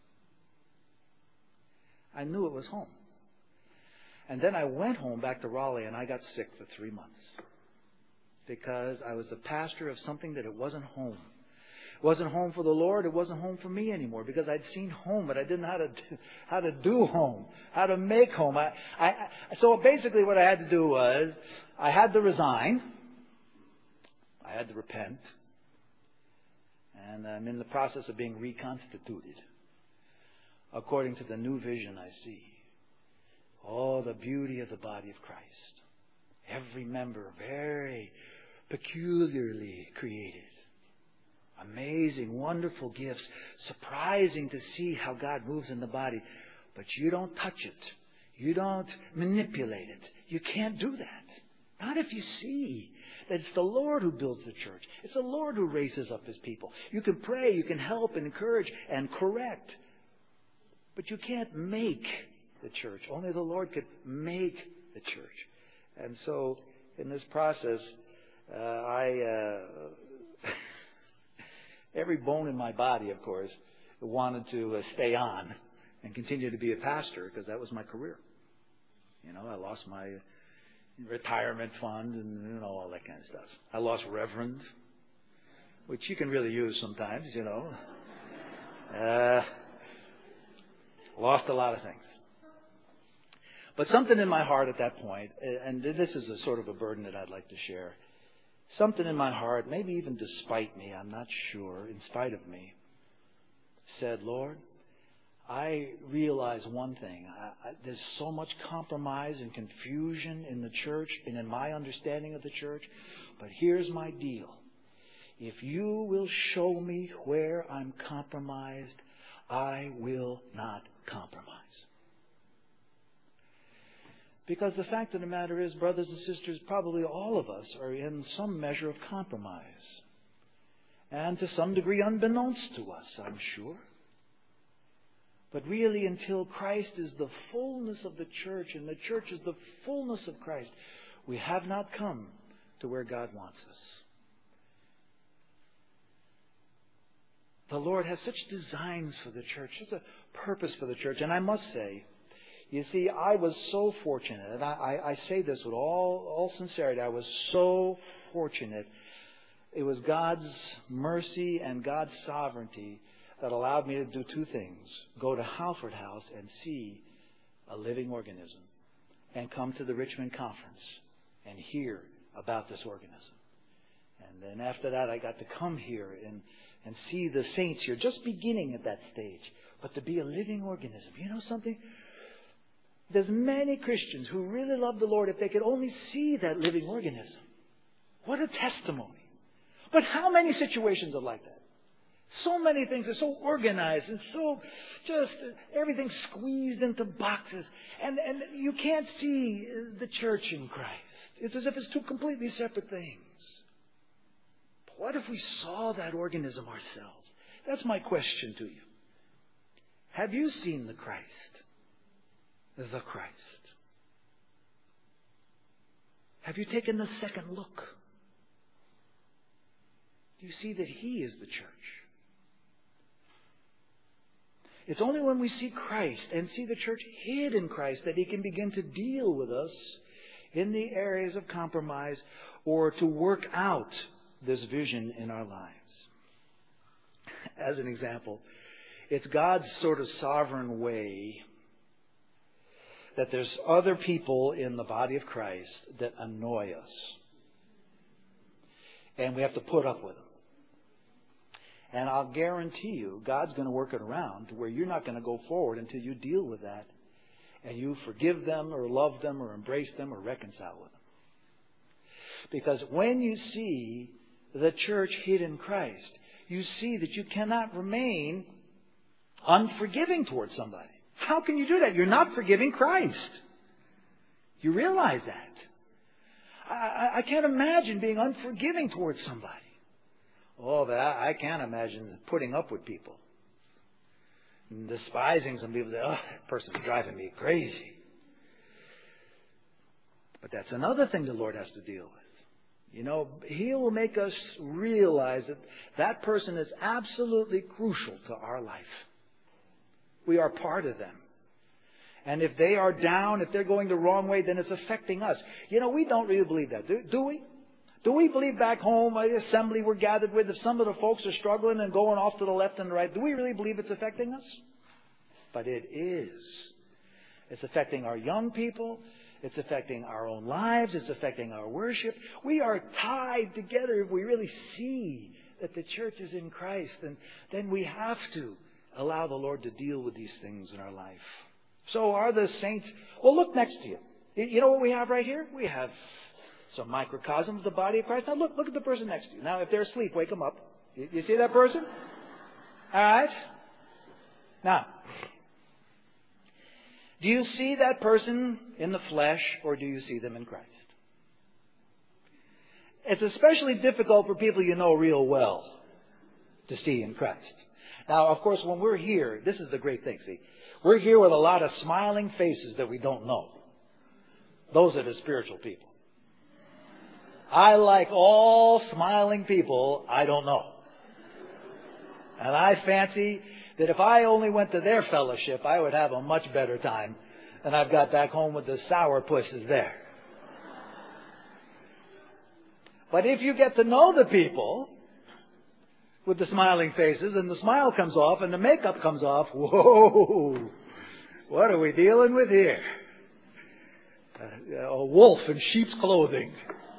I knew it was home. And then I went home back to Raleigh and I got sick for three months. Because I was the pastor of something that it wasn't home. It wasn't home for the Lord. It wasn't home for me anymore, because I'd seen home, but I didn't know how to do, how to do home, how to make home. I, I, I, so basically what I had to do was I had to resign. I had to repent. And I'm in the process of being reconstituted according to the new vision I see. Oh, the beauty of the body of Christ. Every member very peculiarly created. Amazing, wonderful gifts. Surprising to see how God moves in the body. But you don't touch it. You don't manipulate it. You can't do that. Not if you see that it's the Lord who builds the church. It's the Lord who raises up His people. You can pray, you can help and encourage and correct. But you can't make the church. Only the Lord could make the church. And so, in this process, uh, I... Uh, Every bone in my body, of course, wanted to uh, stay on and continue to be a pastor, because that was my career. You know, I lost my retirement fund and, you know, all that kind of stuff. I lost reverend, which you can really use sometimes, you know. Uh, lost a lot of things. But something in my heart at that point, and this is a sort of a burden that I'd like to share. Something in my heart, maybe even despite me, I'm not sure, in spite of me, said, Lord, I realize one thing. I, I, there's so much compromise and confusion in the church and in my understanding of the church. But here's my deal. If you will show me where I'm compromised, I will not compromise. Because the fact of the matter is, brothers and sisters, probably all of us are in some measure of compromise. And to some degree unbeknownst to us, I'm sure. But really, until Christ is the fullness of the church and the church is the fullness of Christ, we have not come to where God wants us. The Lord has such designs for the church, such a purpose for the church. And I must say, you see, I was so fortunate, and I, I, I say this with all, all sincerity, I was so fortunate. It was God's mercy and God's sovereignty that allowed me to do two things. Go to Halford House and see a living organism, and come to the Richmond Conference and hear about this organism. And then after that, I got to come here and, and see the saints here, just beginning at that stage. But to be a living organism, you know something? There's many Christians who really love the Lord if they could only see that living organism. What a testimony. But how many situations are like that? So many things are so organized and so just everything squeezed into boxes. And, and you can't see the church in Christ. It's as if it's two completely separate things. But what if we saw that organism ourselves? That's my question to you. Have you seen the Christ? the Christ? Have you taken the second look? Do you see that He is the church? It's only when we see Christ and see the church hid in Christ that He can begin to deal with us in the areas of compromise or to work out this vision in our lives. As an example, it's God's sort of sovereign way that there's other people in the body of Christ that annoy us. And we have to put up with them. And I'll guarantee you, God's going to work it around to where you're not going to go forward until you deal with that and you forgive them or love them or embrace them or reconcile with them. Because when you see the church hid in Christ, you see that you cannot remain unforgiving towards somebody. How can you do that? You're not forgiving Christ. You realize that. I, I, I can't imagine being unforgiving towards somebody. Oh, but I, I can't imagine putting up with people. And despising some people. Say, oh, that person's driving me crazy. But that's another thing the Lord has to deal with. You know, He will make us realize that that person is absolutely crucial to our life. We are part of them. And if they are down, if they're going the wrong way, then it's affecting us. You know, we don't really believe that, do, do we? Do we believe back home, at the assembly we're gathered with, if some of the folks are struggling and going off to the left and the right, do we really believe it's affecting us? But it is. It's affecting our young people. It's affecting our own lives. It's affecting our worship. We are tied together if we really see that the church is in Christ. And then we have to allow the Lord to deal with these things in our life. So are the saints... Well, look next to you. You know what we have right here? We have some microcosms of the body of Christ. Now look, look at the person next to you. Now if they're asleep, wake them up. You, you see that person? All right. Now, do you see that person in the flesh or do you see them in Christ? It's especially difficult for people you know real well to see in Christ. Now, of course, when we're here, this is the great thing, see. We're here with a lot of smiling faces that we don't know. Those are the spiritual people. I like all smiling people I don't know. And I fancy that if I only went to their fellowship, I would have a much better time than I've got back home with the sour pusses there. But if you get to know the people with the smiling faces and the smile comes off and the makeup comes off, whoa, what are we dealing with here? A, a wolf in sheep's clothing.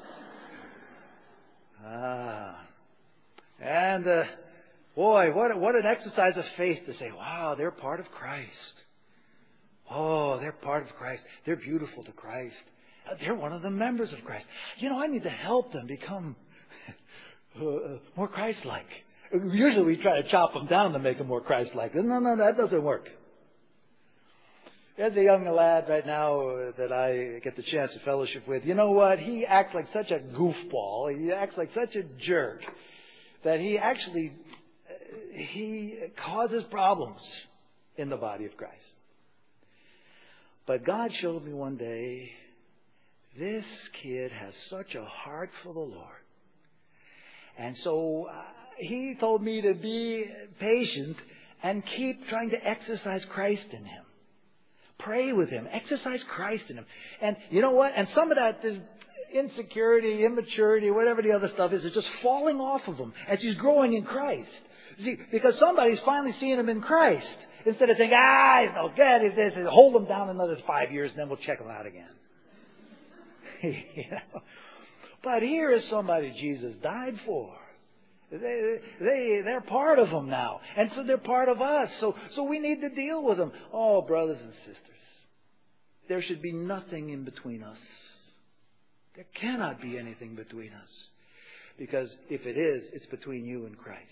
Ah. And, uh, boy, what, what an exercise of faith to say, wow, they're part of Christ. Oh, they're part of Christ. They're beautiful to Christ. They're one of the members of Christ. You know, I need to help them become uh, more Christ-like. Usually we try to chop them down to make them more Christ-like. No, no, that doesn't work. There's a young lad right now that I get the chance to fellowship with. You know what? He acts like such a goofball. He acts like such a jerk that he actually he causes problems in the body of Christ. But God showed me one day, this kid has such a heart for the Lord. And so uh, he told me to be patient and keep trying to exercise Christ in him. Pray with him. Exercise Christ in him. And you know what? And some of that is insecurity, immaturity, whatever the other stuff is, is just falling off of him as he's growing in Christ. See, because somebody's finally seeing him in Christ. Instead of saying, ah, he's no good, he's this, hold him down another five years and then we'll check him out again. You know? But here is somebody Jesus died for. They, they, they're part of him now. And so they're part of us. So, so we need to deal with them. Oh, brothers and sisters, there should be nothing in between us. There cannot be anything between us. Because if it is, it's between you and Christ.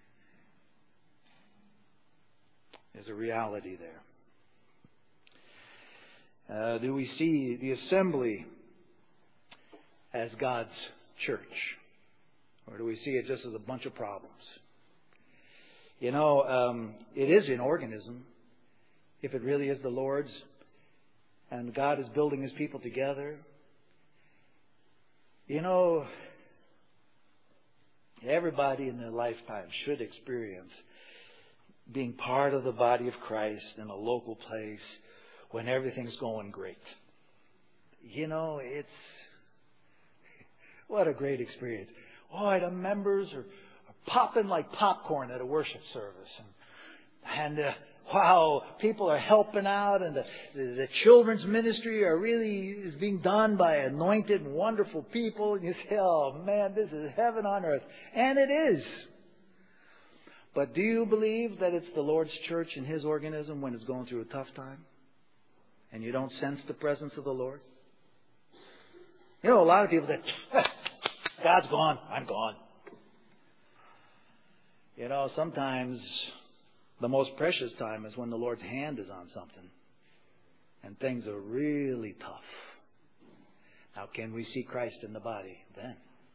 There's a reality there. Uh, do we see the assembly as God's church? Or do we see it just as a bunch of problems? You know, um, it is an organism. If it really is the Lord's, and God is building His people together. You know, everybody in their lifetime should experience being part of the body of Christ in a local place when everything's going great. You know, it's what a great experience. Boy, the members are, are popping like popcorn at a worship service. And, and uh, wow, people are helping out, and the, the, the children's ministry are really is being done by anointed and wonderful people. And you say, oh man, this is heaven on earth. And it is. But do you believe that it's the Lord's church in His organism when it's going through a tough time? And you don't sense the presence of the Lord? You know, a lot of people say, God's gone, I'm gone. You know, sometimes the most precious time is when the Lord's hand is on something and things are really tough. Now, can we see Christ in the body then?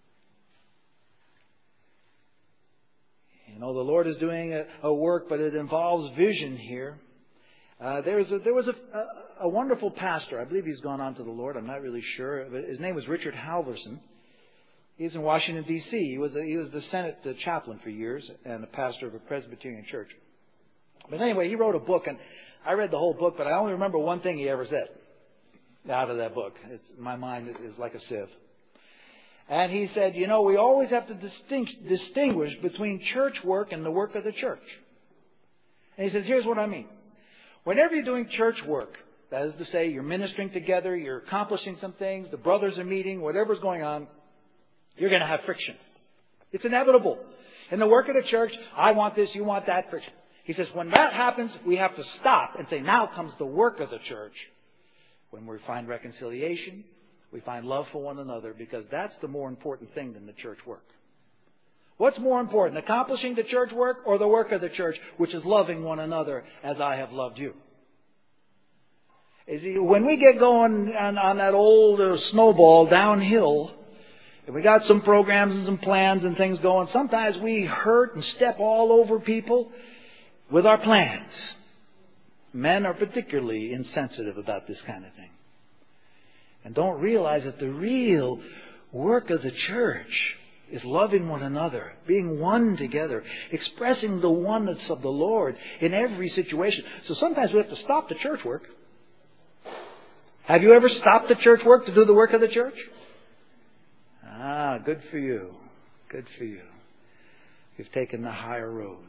You know, the Lord is doing a, a work, but it involves vision here. Uh, there's a, there was a, a, a wonderful pastor. I believe he's gone on to the Lord. I'm not really sure. But his name was Richard Halverson. He's in Washington, D C He was a, he was the Senate the chaplain for years and a pastor of a Presbyterian church. But anyway, he wrote a book, and I read the whole book, but I only remember one thing he ever said out of that book. It's, my mind is like a sieve. And he said, you know, we always have to distinct, distinguish between church work and the work of the church. And he says, here's what I mean. Whenever you're doing church work, that is to say, you're ministering together, you're accomplishing some things, the brothers are meeting, whatever's going on, you're going to have friction. It's inevitable. In the work of the church, I want this, you want that, friction. He says, when that happens, we have to stop and say, now comes the work of the church. When we find reconciliation, we find love for one another, because that's the more important thing than the church work. What's more important, accomplishing the church work or the work of the church, which is loving one another as I have loved you? You see, when we get going on, on that old uh, snowball downhill, and we got some programs and some plans and things going, sometimes we hurt and step all over people with our plans. Men are particularly insensitive about this kind of thing. And don't realize that the real work of the church is loving one another, being one together, expressing the oneness of the Lord in every situation. So sometimes we have to stop the church work. Have you ever stopped the church work to do the work of the church? Ah, good for you. Good for you. You've taken the higher road.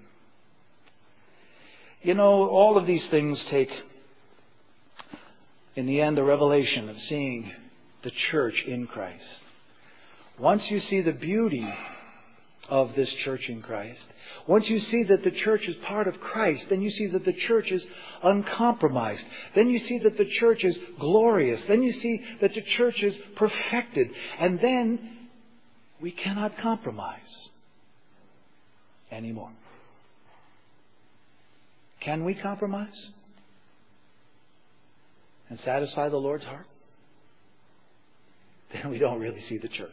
You know, all of these things take, in the end, the revelation of seeing the church in Christ. Once you see the beauty of this church in Christ, once you see that the church is part of Christ, then you see that the church is uncompromised. Then you see that the church is glorious. Then you see that the church is perfected. And then we cannot compromise anymore. Can we compromise and satisfy the Lord's heart? Then we don't really see the church.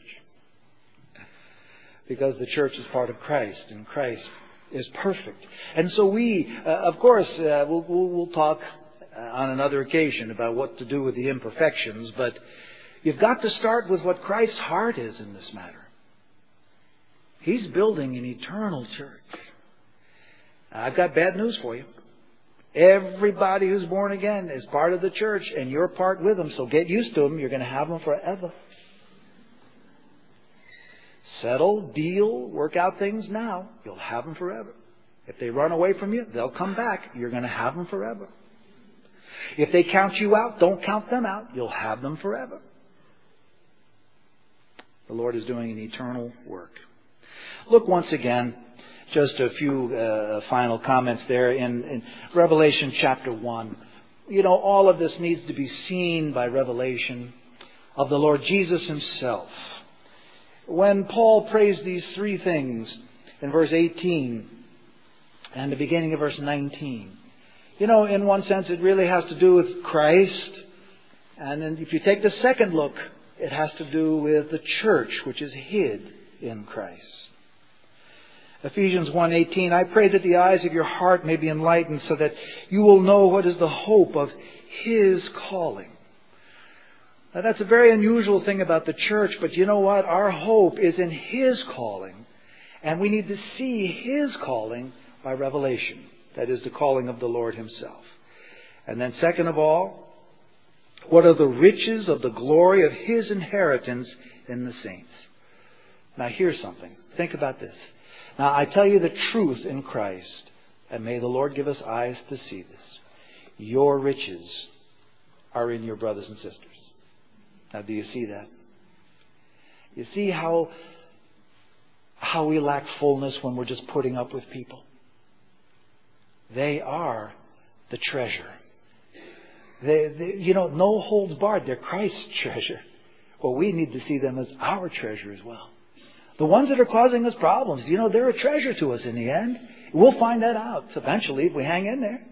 Because the church is part of Christ, and Christ is perfect. And so we, uh, of course, uh, we'll, we'll, we'll talk uh, on another occasion about what to do with the imperfections, but you've got to start with what Christ's heart is in this matter. He's building an eternal church. I've got bad news for you. Everybody who's born again is part of the church, and you're part with them, so get used to them. You're going to have them forever. Settle, deal, work out things now. You'll have them forever. If they run away from you, they'll come back. You're going to have them forever. If they count you out, don't count them out. You'll have them forever. The Lord is doing an eternal work. Look once again, just a few uh, final comments there in, in Revelation chapter one. You know, all of this needs to be seen by revelation of the Lord Jesus Himself. When Paul prays these three things in verse eighteen and the beginning of verse nineteen, you know, in one sense it really has to do with Christ. And then if you take the second look, it has to do with the church, which is hid in Christ. Ephesians one eighteen, I pray that the eyes of your heart may be enlightened so that you will know what is the hope of His calling. Now, that's a very unusual thing about the church, but you know what? Our hope is in His calling, and we need to see His calling by revelation. That is the calling of the Lord Himself. And then second of all, what are the riches of the glory of His inheritance in the saints? Now here's something. Think about this. Now I tell you the truth in Christ, and may the Lord give us eyes to see this. Your riches are in your brothers and sisters. Now, do you see that? You see how how we lack fullness when we're just putting up with people? They are the treasure. They, they, you know, no holds barred. They're Christ's treasure. Well, we need to see them as our treasure as well. The ones that are causing us problems, you know, they're a treasure to us in the end. We'll find that out eventually if we hang in there.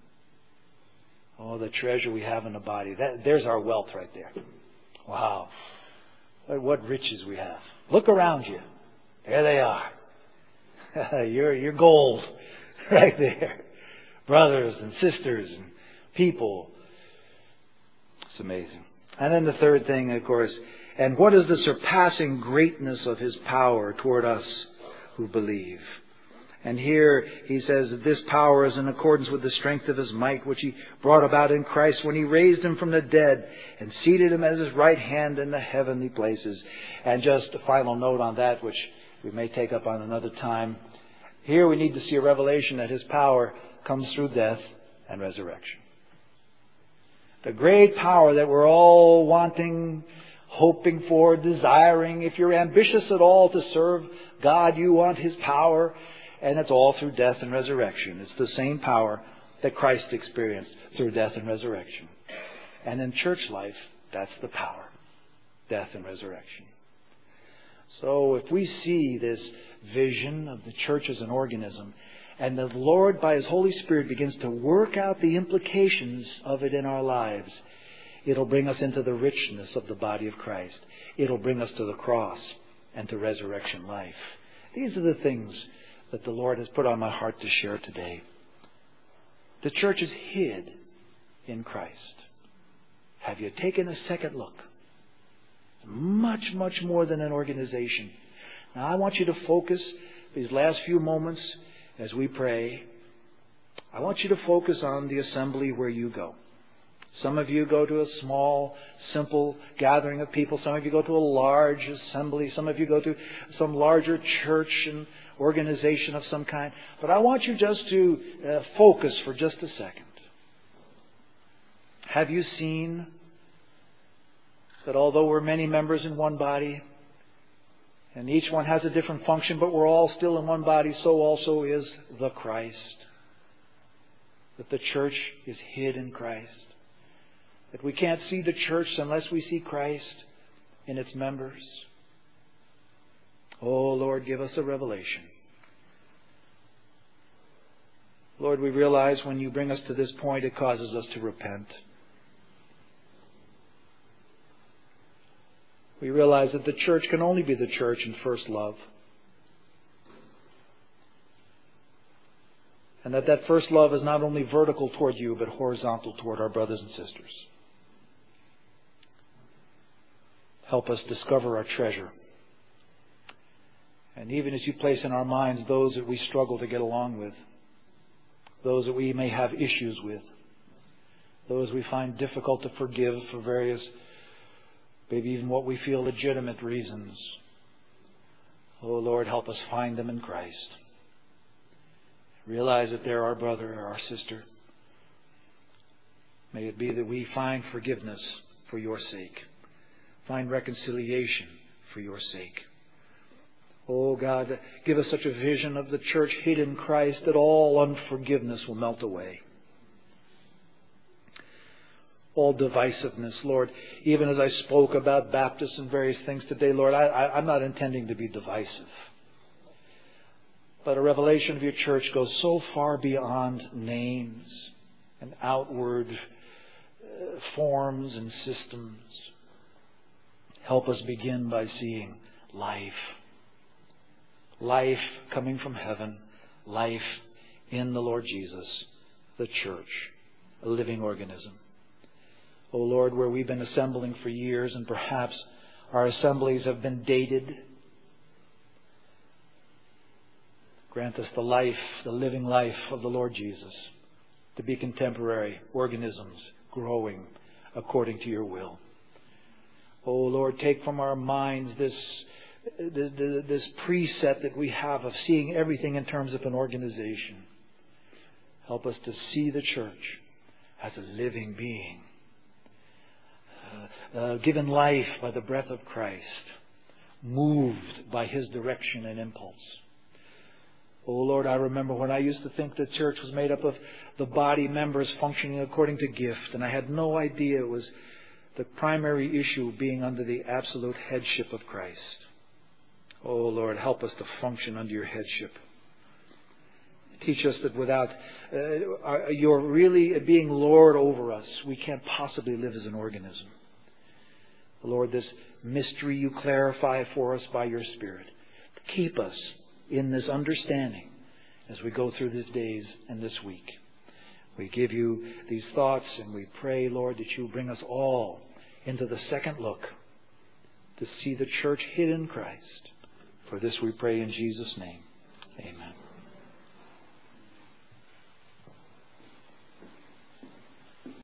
Oh, the treasure we have in the body. That, there's our wealth right there. Wow. What riches we have. Look around you. There they are. you're, you're gold right there. Brothers and sisters and people. It's amazing. And then the third thing, of course, and what is the surpassing greatness of His power toward us who believe? And here he says that this power is in accordance with the strength of His might, which He brought about in Christ when He raised Him from the dead and seated Him at His right hand in the heavenly places. And just a final note on that, which we may take up on another time. Here we need to see a revelation that His power comes through death and resurrection. The great power that we're all wanting, hoping for, desiring. If you're ambitious at all to serve God, you want His power. And it's all through death and resurrection. It's the same power that Christ experienced through death and resurrection. And in church life, that's the power. Death and resurrection. So if we see this vision of the church as an organism, and the Lord by His Holy Spirit begins to work out the implications of it in our lives, it'll bring us into the richness of the body of Christ. It'll bring us to the cross and to resurrection life. These are the things that the Lord has put on my heart to share today. The church is hid in Christ. Have you taken a second look? Much, much more than an organization. Now I want you to focus these last few moments as we pray. I want you to focus on the assembly where you go. Some of you go to a small, simple gathering of people. Some of you go to a large assembly. Some of you go to some larger church and organization of some kind. But I want you just to uh, focus for just a second. Have you seen that although we're many members in one body, and each one has a different function, but we're all still in one body, so also is the Christ. That the church is hid in Christ. That we can't see the church unless we see Christ in its members. Oh, Lord, give us a revelation. Lord, we realize when you bring us to this point, it causes us to repent. We realize that the church can only be the church in first love. And that that first love is not only vertical toward you, but horizontal toward our brothers and sisters. Help us discover our treasure. And even as you place in our minds those that we struggle to get along with, those that we may have issues with, those we find difficult to forgive for various, maybe even what we feel legitimate reasons. Oh Lord, help us find them in Christ. Realize that they're our brother or our sister. May it be that we find forgiveness for your sake. Find reconciliation for your sake. Oh God, give us such a vision of the church hid in Christ that all unforgiveness will melt away. All divisiveness, Lord, even as I spoke about Baptists and various things today, Lord, I, I, I'm not intending to be divisive. But a revelation of your church goes so far beyond names and outward uh, forms and systems. Help us begin by seeing life. Life coming from heaven. Life in the Lord Jesus, the church, a living organism. O Lord, where we've been assembling for years and perhaps our assemblies have been dated, grant us the life, the living life of the Lord Jesus, to be contemporary organisms growing according to your will. O Lord, take from our minds this, this precept that we have of seeing everything in terms of an organization. Help us to see the church as a living being, uh, uh, given life by the breath of Christ, moved by His direction and impulse. Oh Lord, I remember when I used to think the church was made up of the body members functioning according to gift, and I had no idea it was the primary issue being under the absolute headship of Christ. Oh Lord, help us to function under your headship. Teach us that without uh, your really being Lord over us, we can't possibly live as an organism. Lord, this mystery you clarify for us by your Spirit. Keep us in this understanding as we go through these days and this week. We give you these thoughts and we pray, Lord, that you bring us all into the second look to see the church hid in Christ. For this we pray in Jesus' name. Amen.